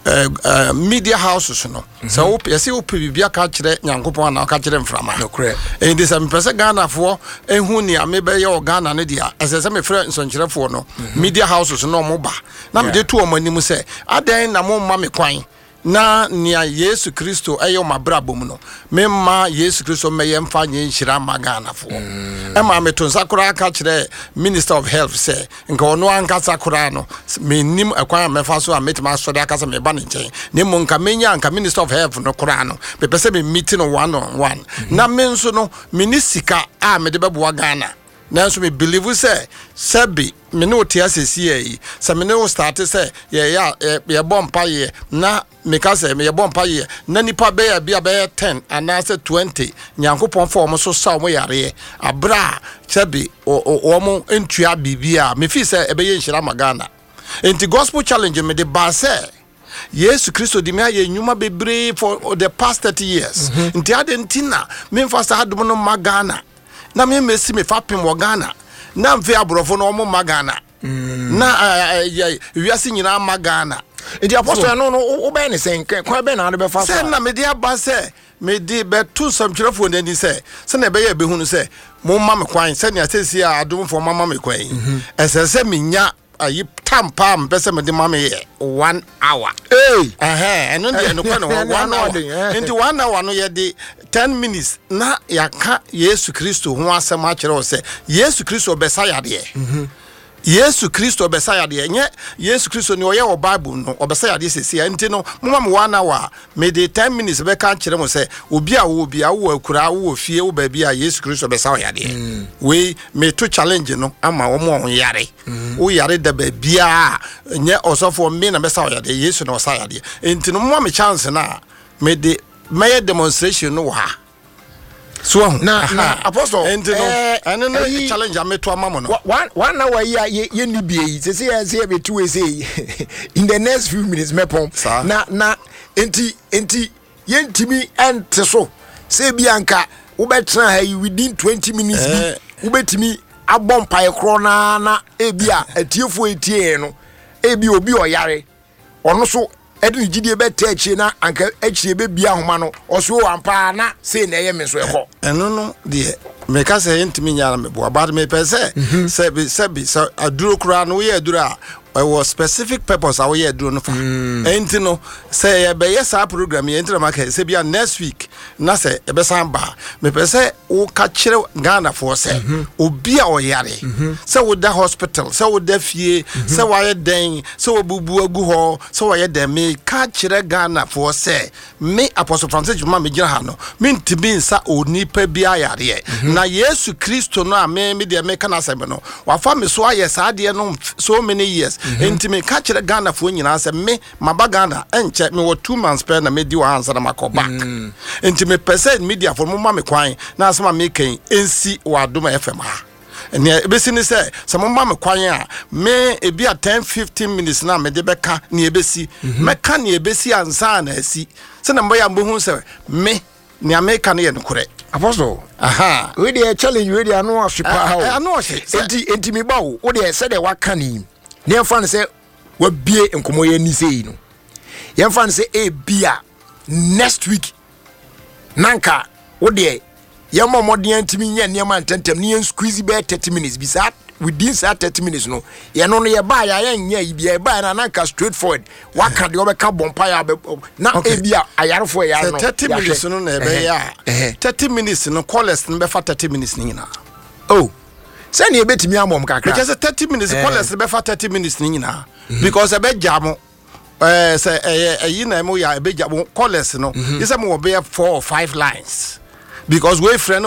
media houses no so yesi opibia ka kire nyankopon na ka kire mframa and this am person Ghana for ehu ni amebe ye o Ghana ne dia asese me frɛ nsonkyerefo no media houses no mo ba na me de tu o manim se adan na mo ma me kwan na nia Yesu Kristo ayo mabrabom no memma Yesu Kristo meye mfa nye nhira magana fo ema metonsa kura aka kire Minister of Health say nka ono ankasa kura no menim akwan mefa so a metima asode akasa me ba ne nchen ne mo nka menya nka Minister of Health no kura no be pese me meeting one on one na me nso no minisika a me de beboa Ghana nanso me believe say sabi me no tia sesi yi se me no start say ye bompa ye na me ka say me ye bompa ye na nipa be ya bia be 10 and na say 20 nyankopon form so sa mo yare abra sabi o mo entua bibia me fi say e be ye nhira magana enti gospel challenge me de ba say Yesu Kristo di me aye nyuma bebre for the past 30 years enti adentina me fa sa adom no magana na me mesi me fapem wo Ghana na mfe abrofo no mo magana na wiase nyina magana enti apostle no wo be ne senke kwa be na be fa se na me dia ba se me di be tu samkyerefo nani se na be ya be hunu se mo ma me kwan se ne asesi a adomfo mama me kwan esese me nya ayi tampa mpese me de mame 1 hour eno de no kwa no 1 hour into 1 hour no ye de 10 minutes na yaka Yesu Kristo ho asem a kire o se Yesu Kristo besaya de Yesu Kristo besaya de nye Yesu Kristo ni oye o Bible no obesaya de sesi enti no mama me 1 hour me de 10 minutes be kan kire mo se obi a wo akura wo fie wo ba bi a Yesu Kristo besaya de we me to challenge no ama wo mo yare wo yare da ba bia nye osofo me na besaya de Yesu na osaya de enti no mama me chance na me de my demonstration no ha so na apostle and no challenge am to amamo no one hour ye ni bie say be two say in the next few minutes mepom na enti ye ntimi ente so say bianka wo betra ha within 20 minutes bi wo betimi abom pae kro na ebia atiefo etie no ebi obi oyare ono so edin gidie be techi na anka echi be bia homa no oso ampa na say na ye me so ekọ eno no de me ka say ntimi nyara me bo about me pese sebi so aduro kura no ye aduro a was specific purpose our year do no fa enti no say e be yes program ye enti na make say bia next week na say e be samba me pese wo ka kire Ghana for say obi a oyare say wo da hospital say wo da fie say wa ye den say wo bubu agu ho say wa ye den me ka kire Ghana for say me Apostle Francis Juma me gira ha no me ntimi nsa onipa bia yare na Yesu Kristo no a me de me kana say me no wa fa me so aye sa de no so many years enti me ka kire Ghana fo nyina se me maba Ghana enche me wo 2 months per na me di wa hansa na makoba enti me pese media for mo ma me kwan na asema me kan ensi wa Doma FM ha eni ebesi ni se mo ma me kwan a me e bia 10-15 minutes na me de beka ni ebesi me ka ni ebesi ansa na asi se na mbo ya mbo hu se me ni America na ye nkure apostle we dey challenge we dey anu ashipa ha anu enti me ba wo dey se dey waka ni ne fan se wa bie enkomo ye ni sei no ye fan se e bia next week nanka wo dey ye momodien ntimi nya niam antentem ne squeeze be 30 minutes bi sa within 30 minutes no ye no ye ba ya nya ibia ba na nanka straightforward waka de obeka bompa ya na e bia ayarefo ya no 30 minutes no na be ya 30 minutes no callers no be fa 30 minutes ni nyina say na ebetimi amom kakra because 30 minutes callers be fa 30 minutes ni nyina because e be jamo say yi na mo ya e be jamo callers no you say mo be 4 or 5 lines because we friend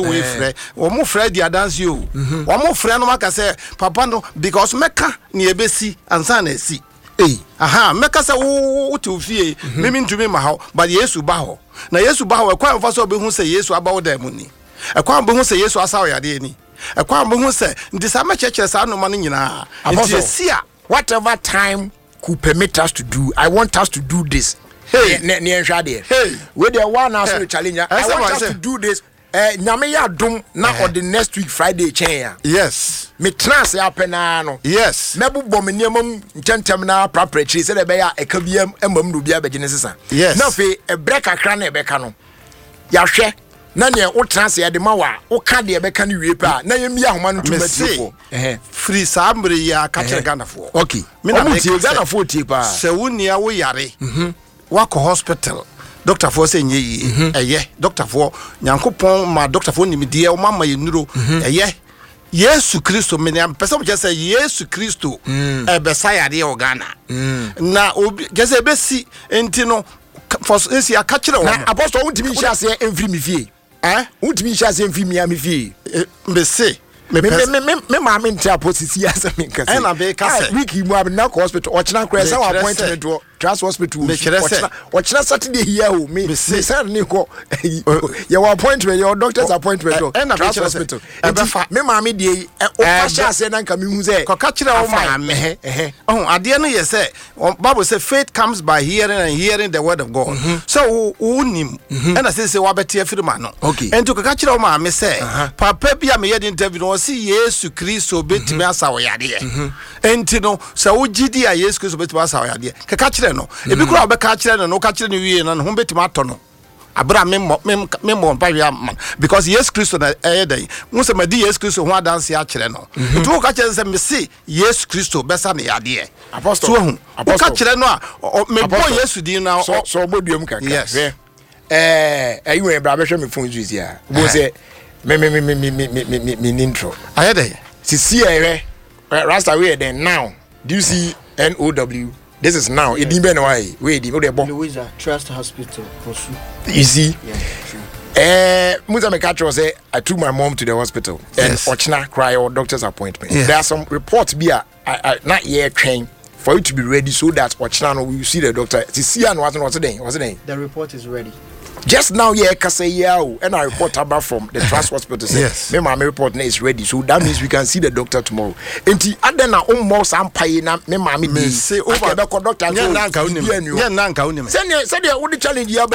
o mo friend dia dance you o mo friend no maka say papa no because meka ni ebesi ansa na esi meka say wo to fie memi ntumi ma ha but Yesu ba ho na Yesu ba ho ekwa mfa so be hu say Yesu aba wo da mu ni ekwa be hu say Yesu asa wo yade ni ekwa be hu say ndisa ma cheche sa no ma no nyina sia whatever time could permit us to do I want us to do this we the one as challenge I want us to do this nyame ya dum na on the next week Friday chen yes me trans ya pena no yes mebu bom niamam ntentem na praprechi se de be ya ekabiam emam no bia begene sesa na fe e break akra na e beka no ya hwe na ne o trans ya de ma wa o ka de e beka no wie pa na yemi ahoma no tumatifo free sambre ya ka kire Ghana fo okay me na tie Ghana fo tie pa se wunia wo yare wako hospital doctor for say nye doctor for nyankopon ma doctor for nimdie o mama yenuro Yesu Kristo me am person just say Yesu Kristo e be sayade o Ghana na obi just e be si enti no for esi aka kire o na apostle untimi hia se emfiri mi fie untimi hia se emfiri mi am fie me say me mama ntia posisi asa me nkase e na be kase wiki mu am na hospital o china kwesa appointment do trust hospital o china Saturday here o me say ni ko your appointment your doctor's appointment do trust hospital me mama dey o pasha say na nka me hu say ko ka kire o mama ade no ye say Bible say faith comes by hearing and hearing the word of God so unim and I say wa beti afiri ma no ento ko ka kire o mama say papa bia me ye the interview si Yesu Kristo betimi asa wo yade enti no se wo gidi a Yesu Kristo betimi asa wo yade ka kire no ebi kura obeka kire no ka kire no wie no ho betimi ato no abra me mo mpa hwe am because yes Christo na dey mu se madi yes Christo ho adanse a kire no to wo ka kire se me see yes Christo besa ne yade apostle wo ka kire no a me bo yes din na so oboduam kaka yes ayi bra be hwe me phone juice ya bo se me intro ayede see here rasta we then now do you see NOW this is now it didn't be why we dey Louisa Trust Hospital you see yeah. Musa Mekacho say I took my mom to the hospital and Ochina cry or doctor's appointment. There are some reports be not yet trained for you to be ready so that Ochina will see the doctor. See and what's the The report is ready. Just now, and I report about from the Trust Hospital. Yes, my report is ready, so that means we can see the doctor tomorrow. And then I almost am paying. Me mommy say over the doctor. Send the only challenge you have.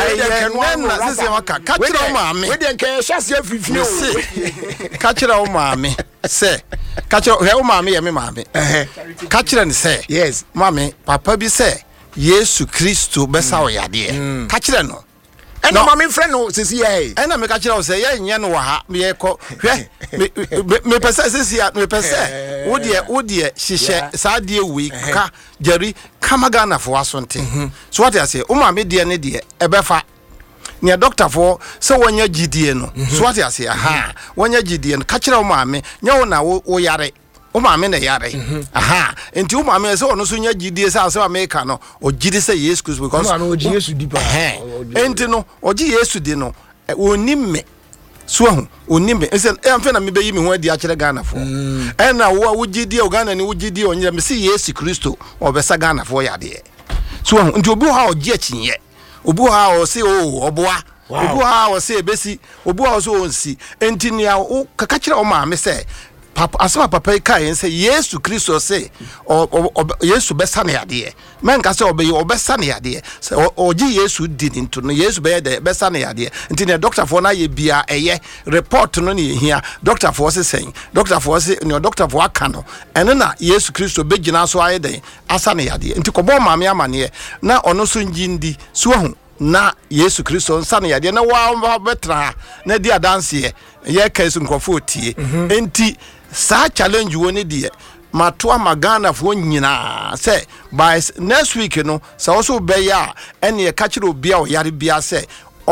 Catch it, mommy. Say, catch your mommy and me, mommy. Catch it and say, yes, mommy, Papa be say, yes, Christo, best how ya dear. Catch it no. And no mommy friend no sisi eh and make catch say ye nya no ha me ko hwe me pesa sisi ya me pesa wo de hihye sa de wi ka jeri kamagana fo asonte so what I say o ma me de ne de ebefa ne doctor for so wonya gidie no so what I say aha wonya gidie no catch o ma me nya wo na wo yare o ma me na yare aha enti o ma me se ono so nya gidie sa America no o gidi se yes Christ because o gi Yesu di pa enti no o gi Yesu di no oni me so hu oni me se emfe na me be yi me ho adi a kire Ghana fo na wo gidi o Ghana ni wo gidi o nyira me se Yesu Kristo o be sa Ghana fo ya de so hu enti obi ha o gi achinye obi ha o se o oboa obi ha o se ebesi obi ha o so onsi enti ni a o kaka kire o ma me se Papa asema papa kai say Yesu Kristo say Yesu besa na yade men ka say obesa na yade say oji Yesu did into no Yesu be de besa na yade nti ne doctor for na ye bia eye report no ne hia doctor for say doctor for say no doctor for aka no ene na Yesu Kristo be gina so aye den asa na yade nti ko bo maame amane na ono so njindi so hu na Yesu Kristo nsa na yade na wa betra na di adanse ye kai so nkofo tie enti sa challenge woni die matoa magana fo nyina say by next week no sa also be ya ene e kachiro obia o yare bia say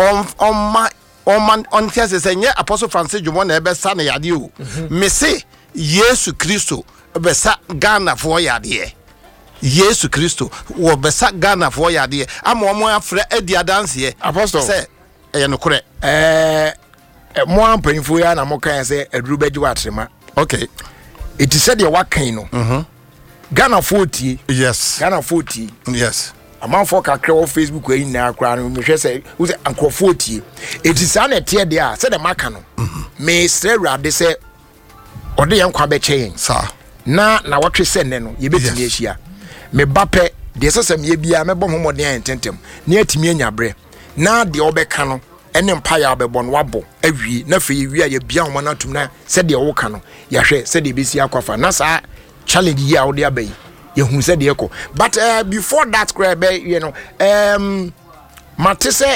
on tese say nye Apostle Francis Jumo na ebe sa na yade o me say Yesu Kristo be sa Ghana fo yade Yesu Kristo wo be sa Ghana fo yade amomo afre edia dance Apostle say e no kure mo ampanfo ya na mo kan say aduru beji watrema. Okay. It is said the wakan no. Ghana 40. Yes. Ghana 40. Yes. A man for kakra on Facebook we na akra no me hwe say who say anko 40. It is an etie there say the maka no. Me sre rade say ode yan kwa be chen. Sir. Na watwe se ne no ye betimi ahia. Me bape de sesem ye bia me bom homoden ententem. Na atimi anya bre. Na de obeka no ene empire abebon wabo awie na fe wi ya bia ho na tum na se de wo ka no ya hwe se de besi akwafa na sa challenge ye awde abai ye hu se de eko but before that crab you know matese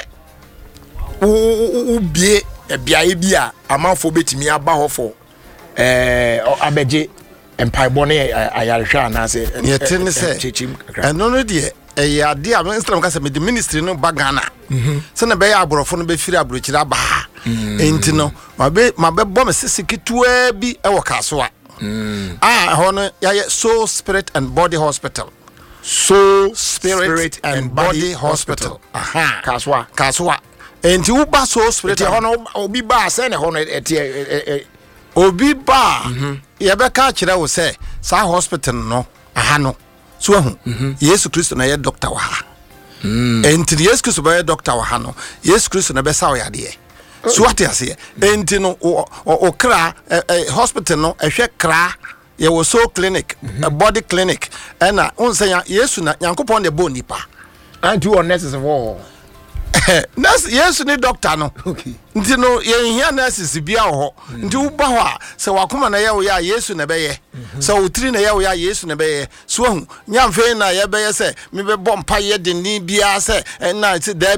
ubie bia bia amanfo betimi aba ho fo abeje empire bone ayarhwa na se ye tin se eno no de ya dia Instagram ka se me the ministry no bagana se na be ya aborofo no be firi abrochira ba enti no mabe bo me sisikitua bi e wo kasoa ho no ya Soul Spirit and Body Hospital Soul Spirit and Body Hospital aha kasoa enti wo ba Soul Spirit ho no obi ba se ne ho no obi ba ye be ka kire wo se sa hospital no aha no so Yesu Kristo na ye doctor wa ha enti Yesu Kristo ba ye doctor wa ha no Yesu Kristo na be sa o yade so what you say enti no o kra hospital no ehwe kra ye wo so clinic a body clinic na unsanya Yesu na Yankopon de bo nipa anti o nurses for nurse Yesu ni doctor no nti no ye hia nurses bia ho nti wo ba ho a se wakoma na ye wo ya Yesu na be ye se utiri na ye wo ya Yesu na be ye so hu nyamfe na ye be ye se me be bom pa ye de ni bia se na ti da bi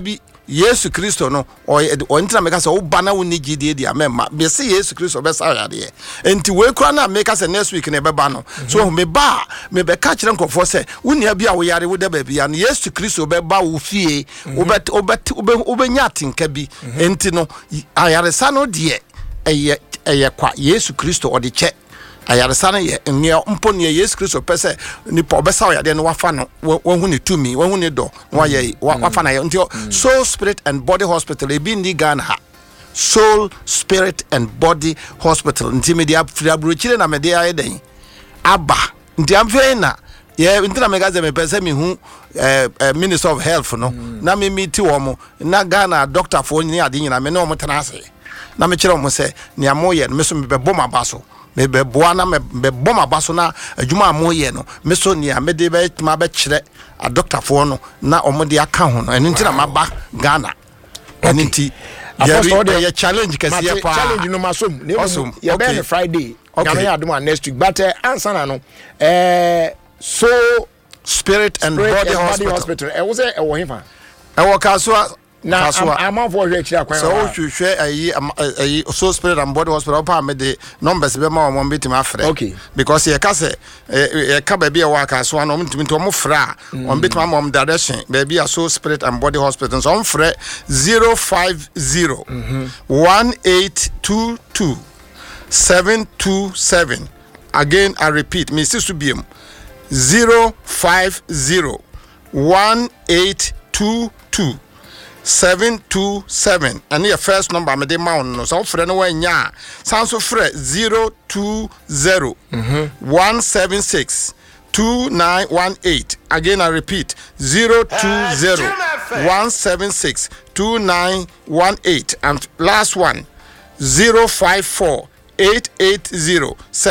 Yesu Kristo no o ntina meka se wo ba na woni gidie dia mema be se Yesu Kristo be sa yade enti we kura na meka se next week na be ba no so me ba me be ka kire nkofo se woni abia wo yare wo da ba bia no Yesu Kristo be ba wo fie obenya atinka bi enti no ayaresa no de eye kwa Yesu Kristo odi che ayaresa no ye nne mpo ne Yesu Kristo pese ni po be sa yade no wafa no wo hu ni tumi wo hu ni do wafa na ye nti Soul Spirit and Body Hospital e bi ndi Ghana ha Soul Spirit and Body Hospital nti media friabrochire na media ayeden aba nti amfe na ye ntina megaze me pese mi hu Minister of Health no na me meet wo mo na Ghana doctor fo ni ade nyina me no mo tena ase na me kire mo se ni amoye me so me be bom abaso me be boa na me be bom abaso na adwuma amoye no me so ni amede be ma be kire a doctor fo no na omode aka ho no eni ntina maba Ghana eni nti ye challenge kase pa challenge no masom ye be Friday nyame adom next week but answer na no so Spirit and Body Hospital. E wo se e wo hifa. E wo kaswa na amafo hwe kira kwan. So wo hwehwe ayi so Spirit and Body Hospital pa me de numbers be ma wo mbeti ma frɛ. Okay. Because ye ka se ye ka ba bia wa kaswa no mtimi to mo fra wo mbeti ma mo direction ba bia so Spirit and Body Hospital so on frɛ 050 1822 727. Again I repeat me sister BM 050 1822 727 and your first number me de mount no so frɛ no wanya sound so frɛ 020 176 2918 again I repeat 020 176 2918 and last one 054 880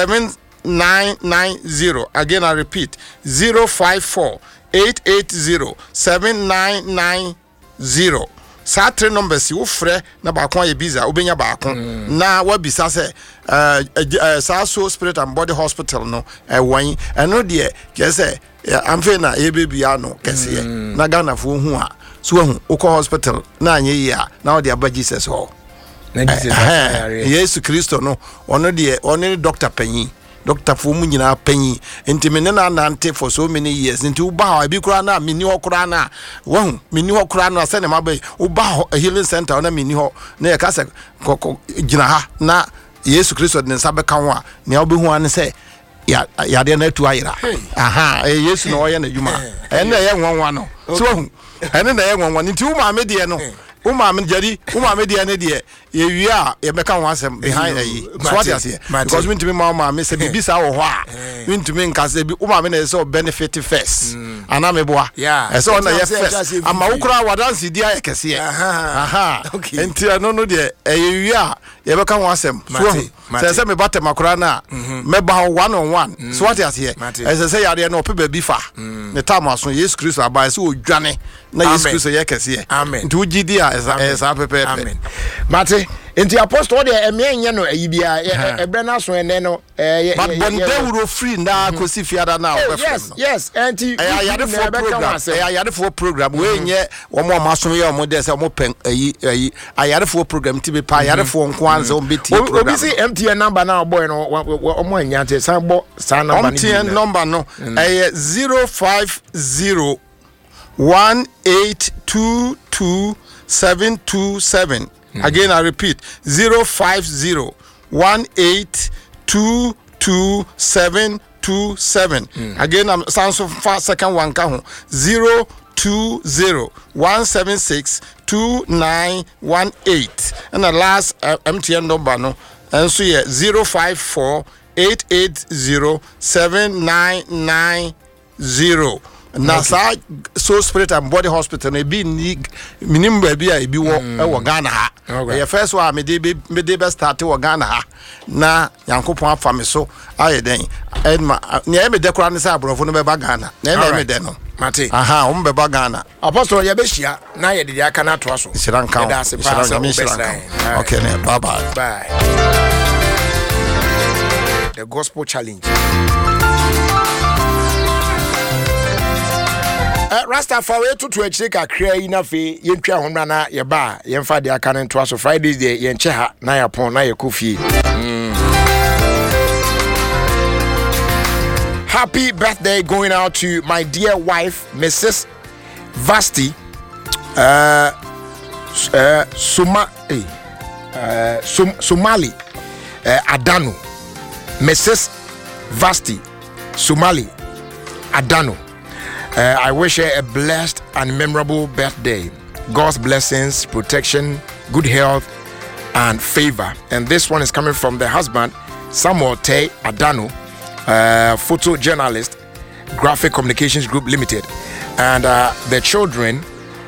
7990 again I repeat 054 880 7990 sa three numbers you frɛ na ba kon ye biza obenya ba kon na wa bisa se sa so Spirit and Body Hospital no wan eno de ke se amfe na ye bebia no kese na Ghana fo hu a so hu ukọ hospital na anye yi a na o de aba Jesus ho Yesu Kristo no ono de oni doctor panyi doctor fo mu nyina panyi enti me na nante for so many years enti u ba ha bi kura na mini ho kura na wahu mini ho kura na se ne mabe u ba healing center na mini ho na ye ka se gina ha na Yesu Kristo de nsa be ka ho a ne obehu an se ya de na tu ayira Yesu no ye na djuma ene ye nwanwa no so wahu ene na ye nwanwa nti u ma me de no Uma jari uma media ne de ye wi a ye beka ho asem behind ayi so what you say because me to me ma me say bibi sa wo ho a me to me nka say bi uma me na say benefit first ana me boa e say ona ye first ama wo kura wadansi dia ye kese okay enti no no de ye wi a ye beka ho asem so say me bata makura na me ba one on one so what you say e say yare na ope ba bi fa ne time aso Yesu Kristo abai say odwane na Yesu Kristo ye kese nti ugidi a esa pepe amen mate enti apostle de emye no ayibia ebre na so ene no but bonde wuro free na kosi fiada na yes enti ayade for program ayade for program we nye wo mo maso ye mo de se mo pen ayi ayade for program ti be pa ayade for nko anze o beti program obi si MTN number na boy no o mo anya te san bo san number ni MTN number no 050 1822 727 again I repeat 050 1822 727 again I'm sound so far second one ka ho 020 176 2918 and the last MTN number no and so yeah 054 880 7990 na sa so Spirit and Body Hospital na bi ni minim ba bi a bi wo e wo Ghana ha e first one me dey be start wo Ghana ha na Yankopon afa me so aye den e ma ne e me de kura ne sa abrofo no be ba Ghana na e me de no mate be ba Ghana apostle ye be hia na ye de aka na to aso shiranka okay ne bye the gospel challenge Rastafari to akyire kakra yi na fe yentwa honra na ye ba yemfa de aka ne to aso Fridays de yenche ha na ya pon na ye kofi. Happy birthday going out to my dear wife Mrs. Vasti Somali Adano. Mrs. Vasti Somali Adano. I wish her a blessed and memorable birthday. God's blessings, protection, good health, and favor. And this one is coming from the husband, Samuel Tay Adano, photojournalist, Graphic Communications Group Limited, and the children,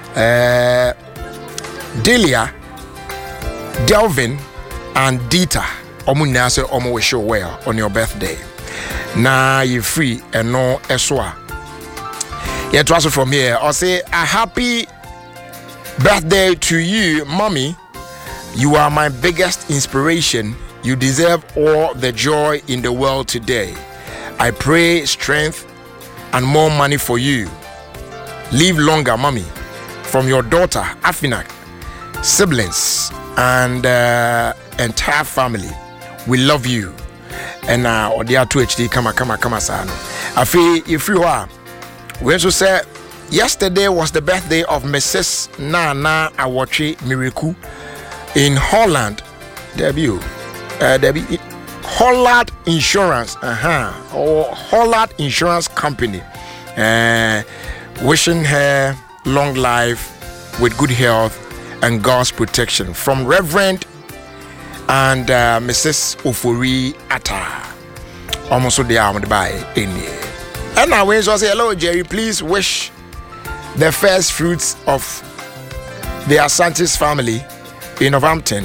Delia, Delvin, and Dita. Omunya say omo wish you well on your birthday. Now you free and no eswa. Yeah, to also from here, I'll say a happy birthday to you, mommy. You are my biggest inspiration. You deserve all the joy in the world today. I pray strength and more money for you. Live longer, mommy. From your daughter, Afinak, siblings, and entire family. We love you. And now, they are 2HD, kama sana. Afi, if you are. We also said yesterday was the birthday of Mrs. Nana Awachi Miriku in Holland. Debut. Holland Insurance. Or Holland Insurance Company. Wishing her long life with good health and God's protection. From Reverend and Mrs. Ofori Atta. Almost so they are on the by in here. And now we also say hello, Jerry. Please wish the first fruits of the Asantis family in Northampton.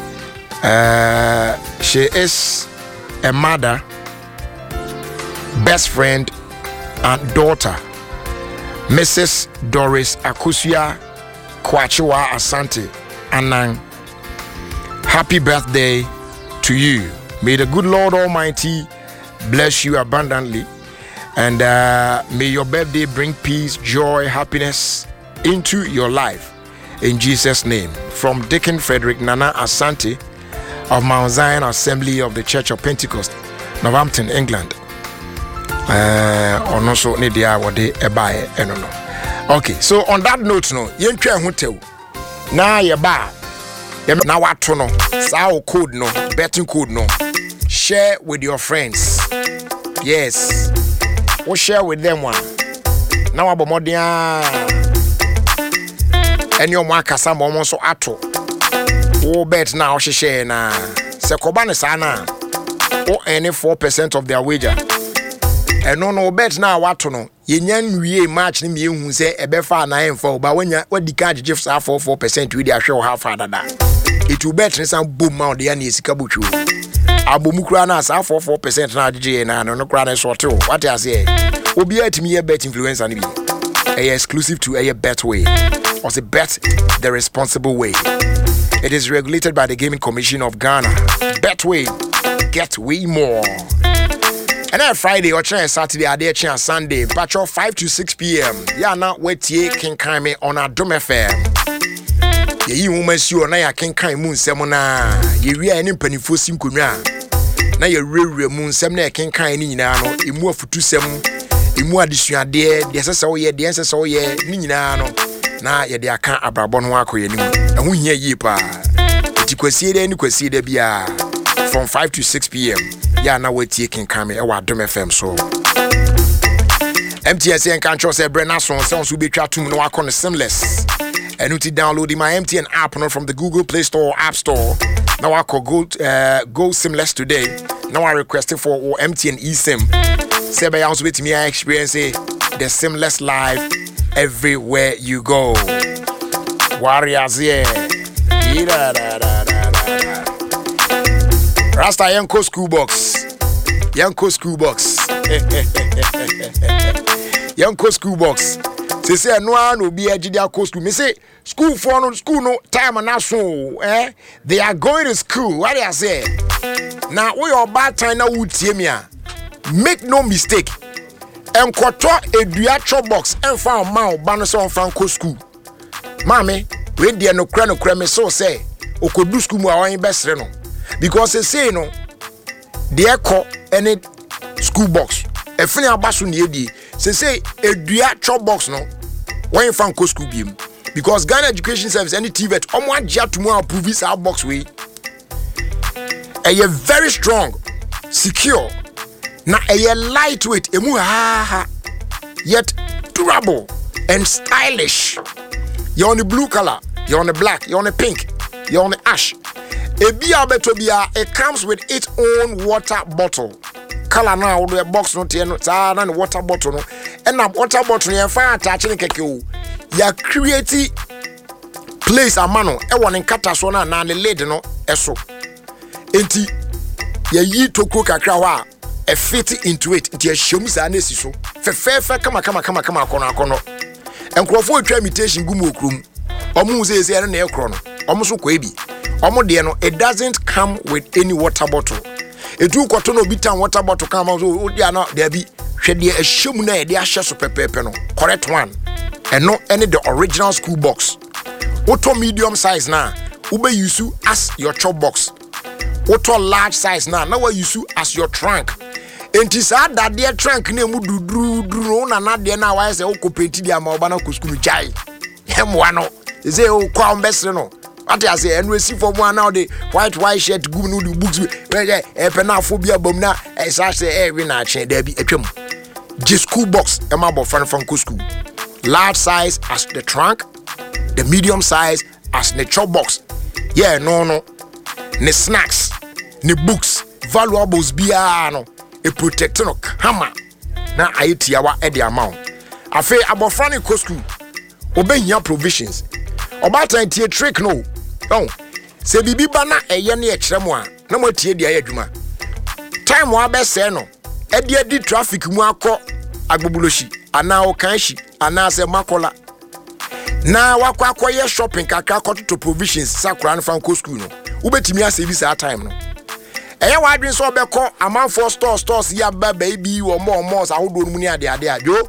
She is a mother, best friend, and daughter, Mrs. Doris Akusia Kwachiwa Asante Anang. Happy birthday to you. May the good Lord Almighty bless you abundantly. And may your birthday bring peace, joy, happiness into your life. In Jesus' name. From Deacon Frederick Nana Asante of Mount Zion Assembly of the Church of Pentecost, Northampton, England. Okay, so on that note, no, now you buy. Now what to know? Sao code no, betting code no. Share with your friends. Yes. We'll share with them one. Now about modia and your mark as some almost so ato. Oh, bet now she share na. Sekobane sana. Or any 4% of their wager. And no bet now what to know. Yenyan we match him you say a befa na info, but when you what the card gifts are for 4% with their show how far that. It will bet some boom mount the anis kabuchu. Abumukrana sa 4% na DJ na no krana so to what I say obi at me bet influencer ni bi exclusive to a Betway or say bet the responsible way. It is regulated by the Gaming Commission of Ghana. Betway, get way more. And then Friday or Saturday are there chance Sunday patro 5 to 6 p.m. Yeah, now wait here can come on a Dome FM. Ye woman you na ya can come moon semona ye we any penifo sim kunwa. Na ye rewe mu nsem na kenkan ni nyina no emu afutu sem emu adesuade de sese wo ye de sese wo ye ni nyina no na ye de aka abrabo no akoye ni ehu hia yi pa etikwasi de ni kwasi de bia from 5 to 6 p.m. ya na wetie kenkan me e wa Dom FM so MTN can trust e brena so so betwa tum no akọ seamless and you download my MTN app from the Google Play Store or App Store. Now I could go seamless today. Now I requested for MTN eSIM. Say by also with me I experience the seamless life everywhere you go. Warriors here. Rasta Yanko School Box. Yanko School Box. Yanko School Box. They say no one will be a Judea school. Me say school for no school no time and so they are going to school. What do I say? Now we are bad time now would see me. Make no mistake. enkoto edua cho box enfa ma ba no so onfa nko school mame we de no kra me so say okodu school mu a wan besre no because say no de ekọ any school box efini abaso ne edi say edua cho box no wan fa nko school biem because Ghana Education Service any TVET omo agya to mu approve this box we very strong secure na lightweight emu ha yet durable and stylish. You're on the blue color, you're on the black, you're on the pink, you're on the ash. It comes with its own water bottle. Color now the box no tie no na water bottle no. And na water bottle you fa attach ne keke o. Ya create place amano e won nkata so na the lid no eso. Enti ya yi tokro kakra wa a fit into it nti ahom sa na esi so fefe kama akono enkrofo atwa imitation gumu okrum omu ze na ekro no omu so kwa ebi omu de no it doesn't come with any water bottle etu kwato no bitan water bottle kama so dia na dia bi hwede ahom na e de ahye so pepepe no correct one and no any the original school box auto medium size na ube use as your chop box auto large size na we use as your trunk. Enti sa da de trunk na mu dudru na de na wa se okopeti dia ma oba na ko school chai hemwa no ze o kwa mbesre no ati ase enu esi for mu na de white shirt gum no the books e pe na afobia bom na e sa se we na achen da bi atwam G school box e ma bo fan from school large size as the trunk, the medium size as the chop box. Yeah, no ne snacks ne books valuables bia no e protect no hammer na ayetiawa e de amount afi abofra ne ko school obehia provisions obatan tie trick no se bibi ba na eye ne e kiremu a na motie dia adwuma time wa be se no e de di traffic mu akọ agbobuloshi ana okanshi ana se makola na wakwa ye shopping kakra to provisions sakura no fan ko school no ubetimi asevi sa time no eye wadwen so obekọ amanfo stores ya ba baby wo mo sahodo no mu ni ade adwo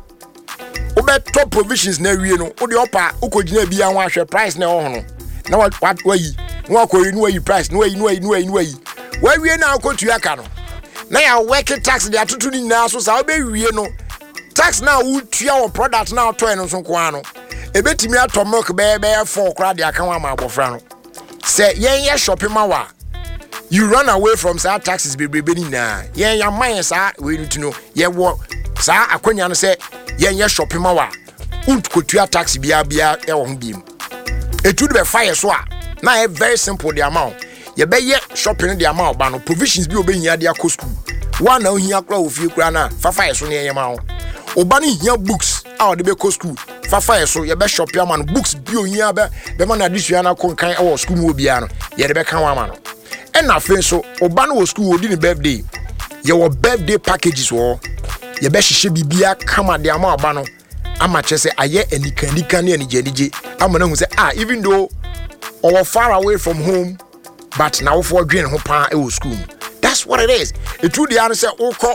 ubeto provisions na wie no ode opa ukogina bia ho ahwe price na ho no na wayi no akoyi no wayi price no wayi wawie na akotu aka no na ya work tax de atutu ni na so sa obewie no tax na utua wo product na to eno so ko ano ebetimi ato milk be 4 kra de aka wa ma abofra no say yen shopping ma wa you run away from sa taxes bebrebe ni na yen ya man sa we need to know ye wo sa akonya no say yen shopping ma wa kotua tax bia e wo ho biem etu de be fire so a na e very simple the amount ye be ye shopping the amount ba no provisions bi obehia de akọ school one na ohia kra ofie kra na fa fire so na ye ma ho oba ni hia books a de be ko school fa fire so ye be shop ya man books bi ohia be man adisua na konkan e wo school mu obia no ye de be kan wa ma no e na fe so oba no wo school odi ni birthday ye wo birthday packages wo ye be hihye bibia kama de ama oba no ama che se aye anika ne anije ama na hu se even though or far away from home but now for dream ho pa e wo school. That's what it is. It through the answer oko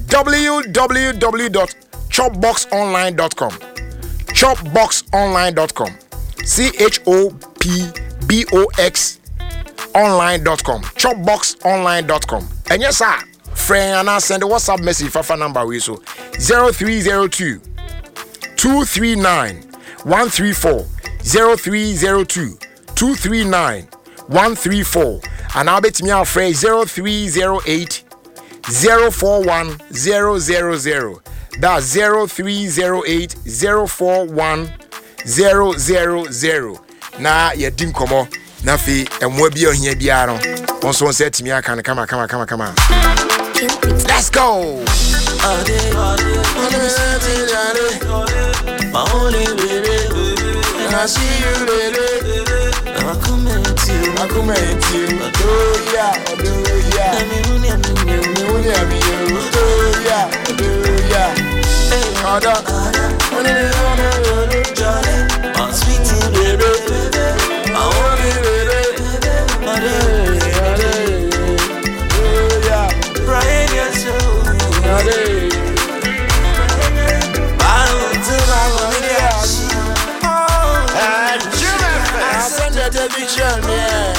www.chopboxonline.com chopboxonline.com CHOPBOX online.com chopboxonline.com and yes sir friend and send a WhatsApp message for number we so 0302 239 134 0302 239 134 and I'll bet me our phrase 0308 041 000. That's 0308 041 000. Na ye dim komo na fi enwo bia ohia bia no won set me aka come on. Let's go. My only baby, and I see you baby. I come at you. a big shell, yeah.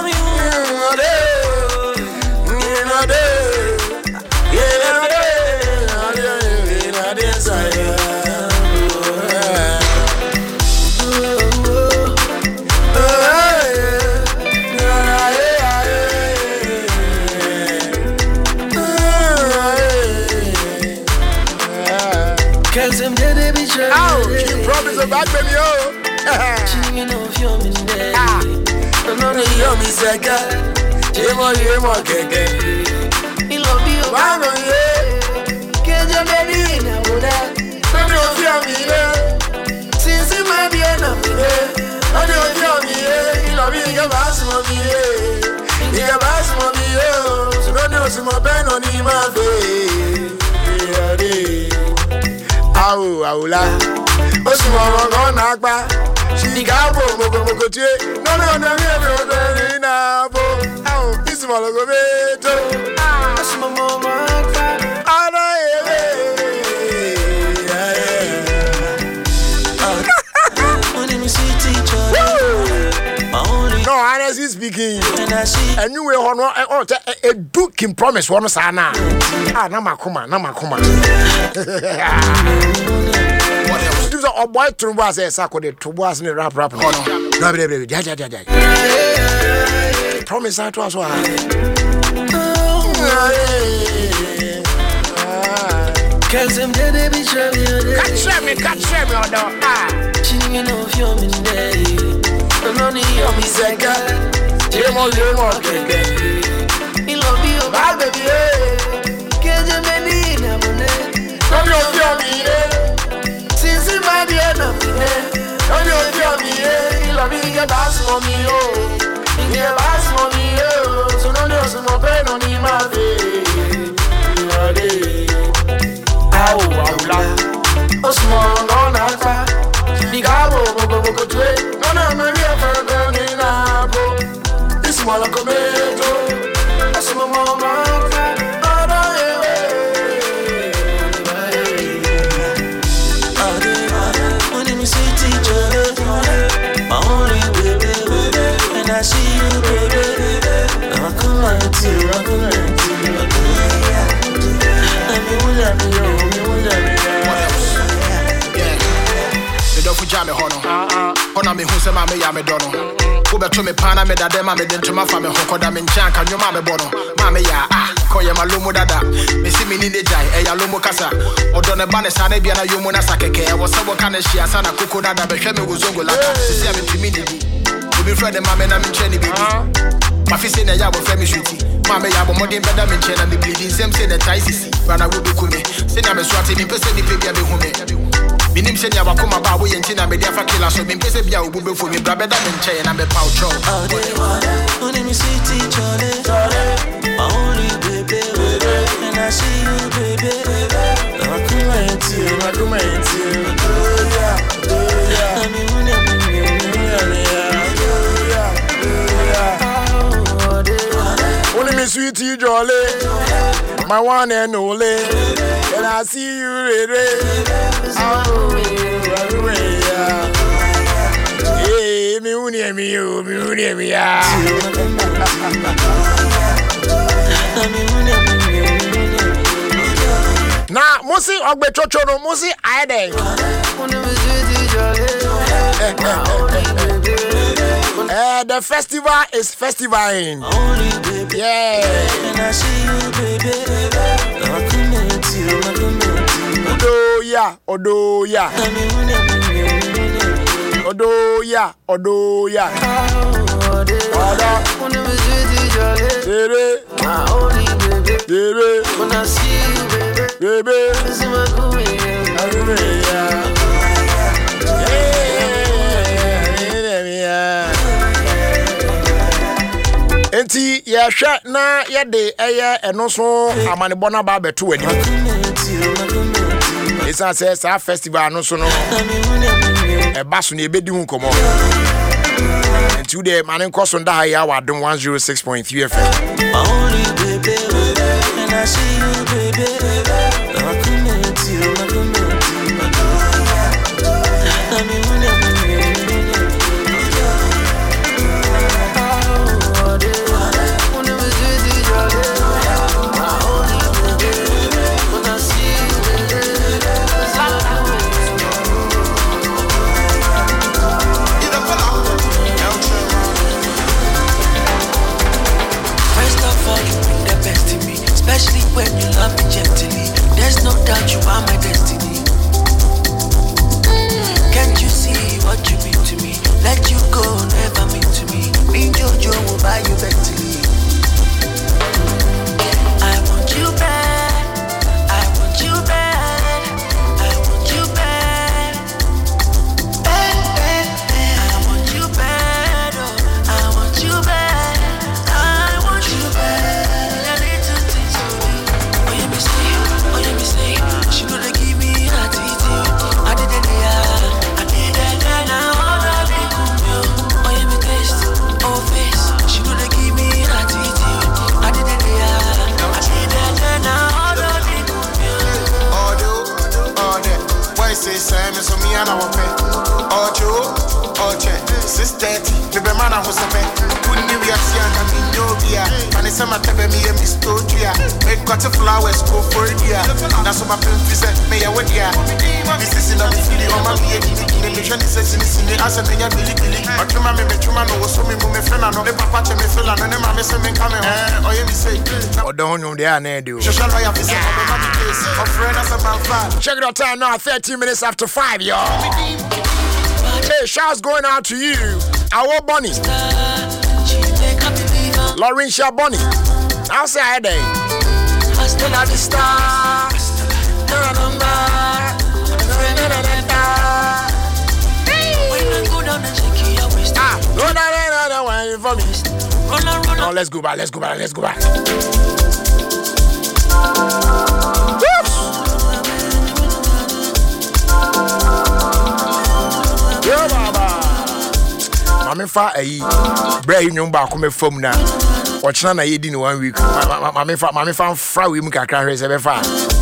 Promise a back baby, oh. No, you me second. Jemo, keke. He love you, mama, yeah. Get your baby in a wood. Don't you me, yeah. Since it might be enough, yeah. I don't you me, yeah. He love you, your boss, mommy, yeah. Your boss, mommy, yeah. So don't know some pen on him, my baby. Aula. Osmo gonna gba she gabo mogo tie no me na bo oh ismo logo beto osmo mama ara no honestly speaking anyway hono e do Kim promise one sana na makoma a boy to was a sack with two was in a rap. No, promise that was one. Catch me, or no. Chinging of your midday. No need of me second. Jemo, he love you, my baby. Catch him, baby, no love your me. Since it might be enough, don't you feel me? He love me, get bass for me, oh. Get bass for me, oh. So don't you some pain on him, my baby. Oh, small, no, not far. The gabo, go to it. No, you're for going up. This small tomato. That's my mama. I see you, baby. I'm coming to you. Jame hono me hu se ma me ya me dono wo beto me pana me dada ma me de ntoma fa me hokoda me ncha ka nyo ma me bono ma me ya koye ma lomo dada me si me ni ne jai e ya lomo kasa odo ne ba ne sa na bia na yomo na sakeke e wo se wo ka na hia sa na koko dada be hwe me wo zongo laka sisi a me timi ni di obi friend ma me na me nche ni bibi ma fi se na ya bo fe me shuti ma me ya bo modin beda me nche na me bleeding sem se na tai sisi bana wo be kumi se na me so ate me pese ni pe bia be hu me minim se ni abakoma ba wo yenti na me dia fa kila so me pese bia wo be fo me bra beda me nche na me pow cho only me see teach my only baby and I see you baby I come at you only me sweetie jolly my one and only and I see you ready hey me uni ya na musi ogbechocho no musi aiden the festival is festivaling. Yeah. And I see you, baby. Odoya. When I see you, baby. Enti ya hwa na ya de eye eno so amane bona ba beto ani isa se sa festival no so no e baso na ebedi hu komo enti de mane nkoso nda ya wadom 106.3 FM only baby and I see you baby are you back to me? I want you back. I want you back. I want you back. I want you back. Oh, I want you back. I want you back. I need to think so. Oh, you me say. She know they give me that attitude. I did it, I did it, now all that they could do. Oh, you me taste, oh face. She know they give me that attitude. I did it, I did it, now all that they could do. All that. Why say Simon so me and our pet? Oh, Joe, oh, check. 6:30, the man who's a pet. Couldn't you have seen a minobia? And it's a matter of me and Miss Todia. Make got the flowers go for a year. That's what my pen said, may I wait here. This is in a video on my mission. This is in the answer, and you're really. I come on, me, Truman, was so me, my friend, I know the papa, me, feel, and then my message coming. Oh, you say, oh, don't know the answer, do. Check it out time now, 13 minutes after 5, y'all. Hey, shouts going out to you, our Bonnie. Laurentia Bonnie. I'll say hi there. I still have the stars. No, for me. No, let's go back. Yeah, Baba. Mami fa bread you back come from na. Ochina na yedi ni 1 week. Mami fa fra we mu kakra hwe se be fa.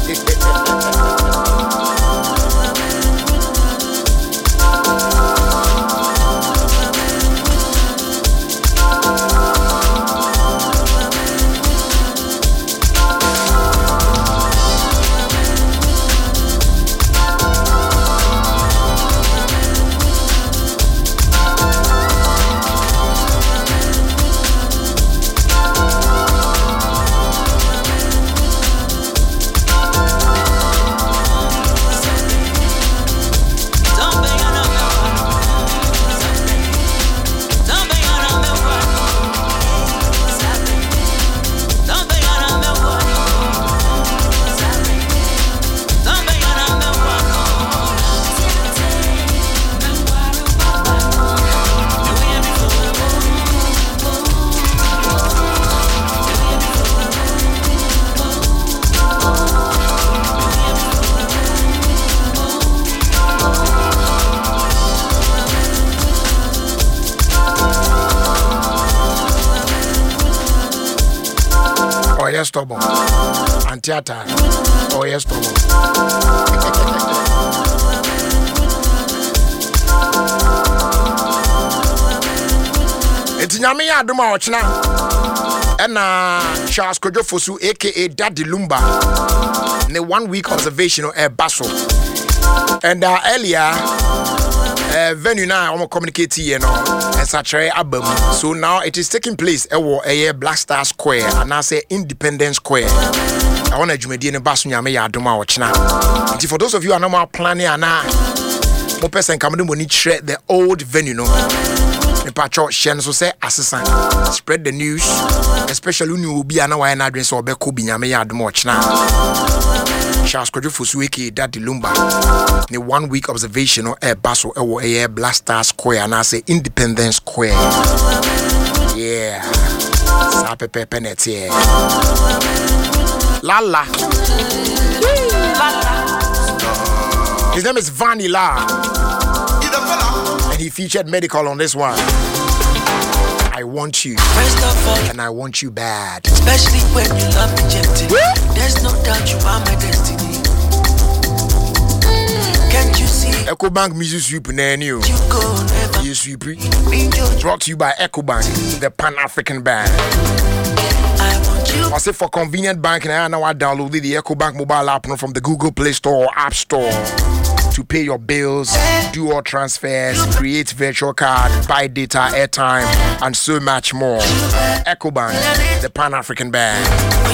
Stubborn and theater. Oh, yes, stubborn. It's Yami Aduma Ochna and Charles Kojofosu, aka Daddy Lumba, in a 1 week observation of Basso. And earlier, venue now, I'm communicating, you know. Album. So now it is taking place at Black Star Square and I say Independence Square. I want to do a bass for those of you who are not planning more person come to shred the old venue. No, the patrol Shen so say assistant spread the news, especially when you will be an hour and address or Beko Binyame Admoch now. Charles Kojofusuiki Daddy Lumba. In 1 week observation of Air Basso Air Blaster Square and I say Independence Square. Yeah. Sape Pepenet, yeah. Lala. His name is Vanilla. And he featured Medical on this one. I want you, and I want you bad. Especially when you love me gently. There's no doubt you are my destiny. Can't you see? EcoBank Music Sweep Nanu. You sweep. Brought to you by EcoBank, the Pan-African band. I say for convenient banking, I now download the EcoBank mobile app from the Google Play Store or App Store to pay your bills, do all transfers, create virtual card, buy data, airtime, and so much more. EcoBank, the Pan-African band.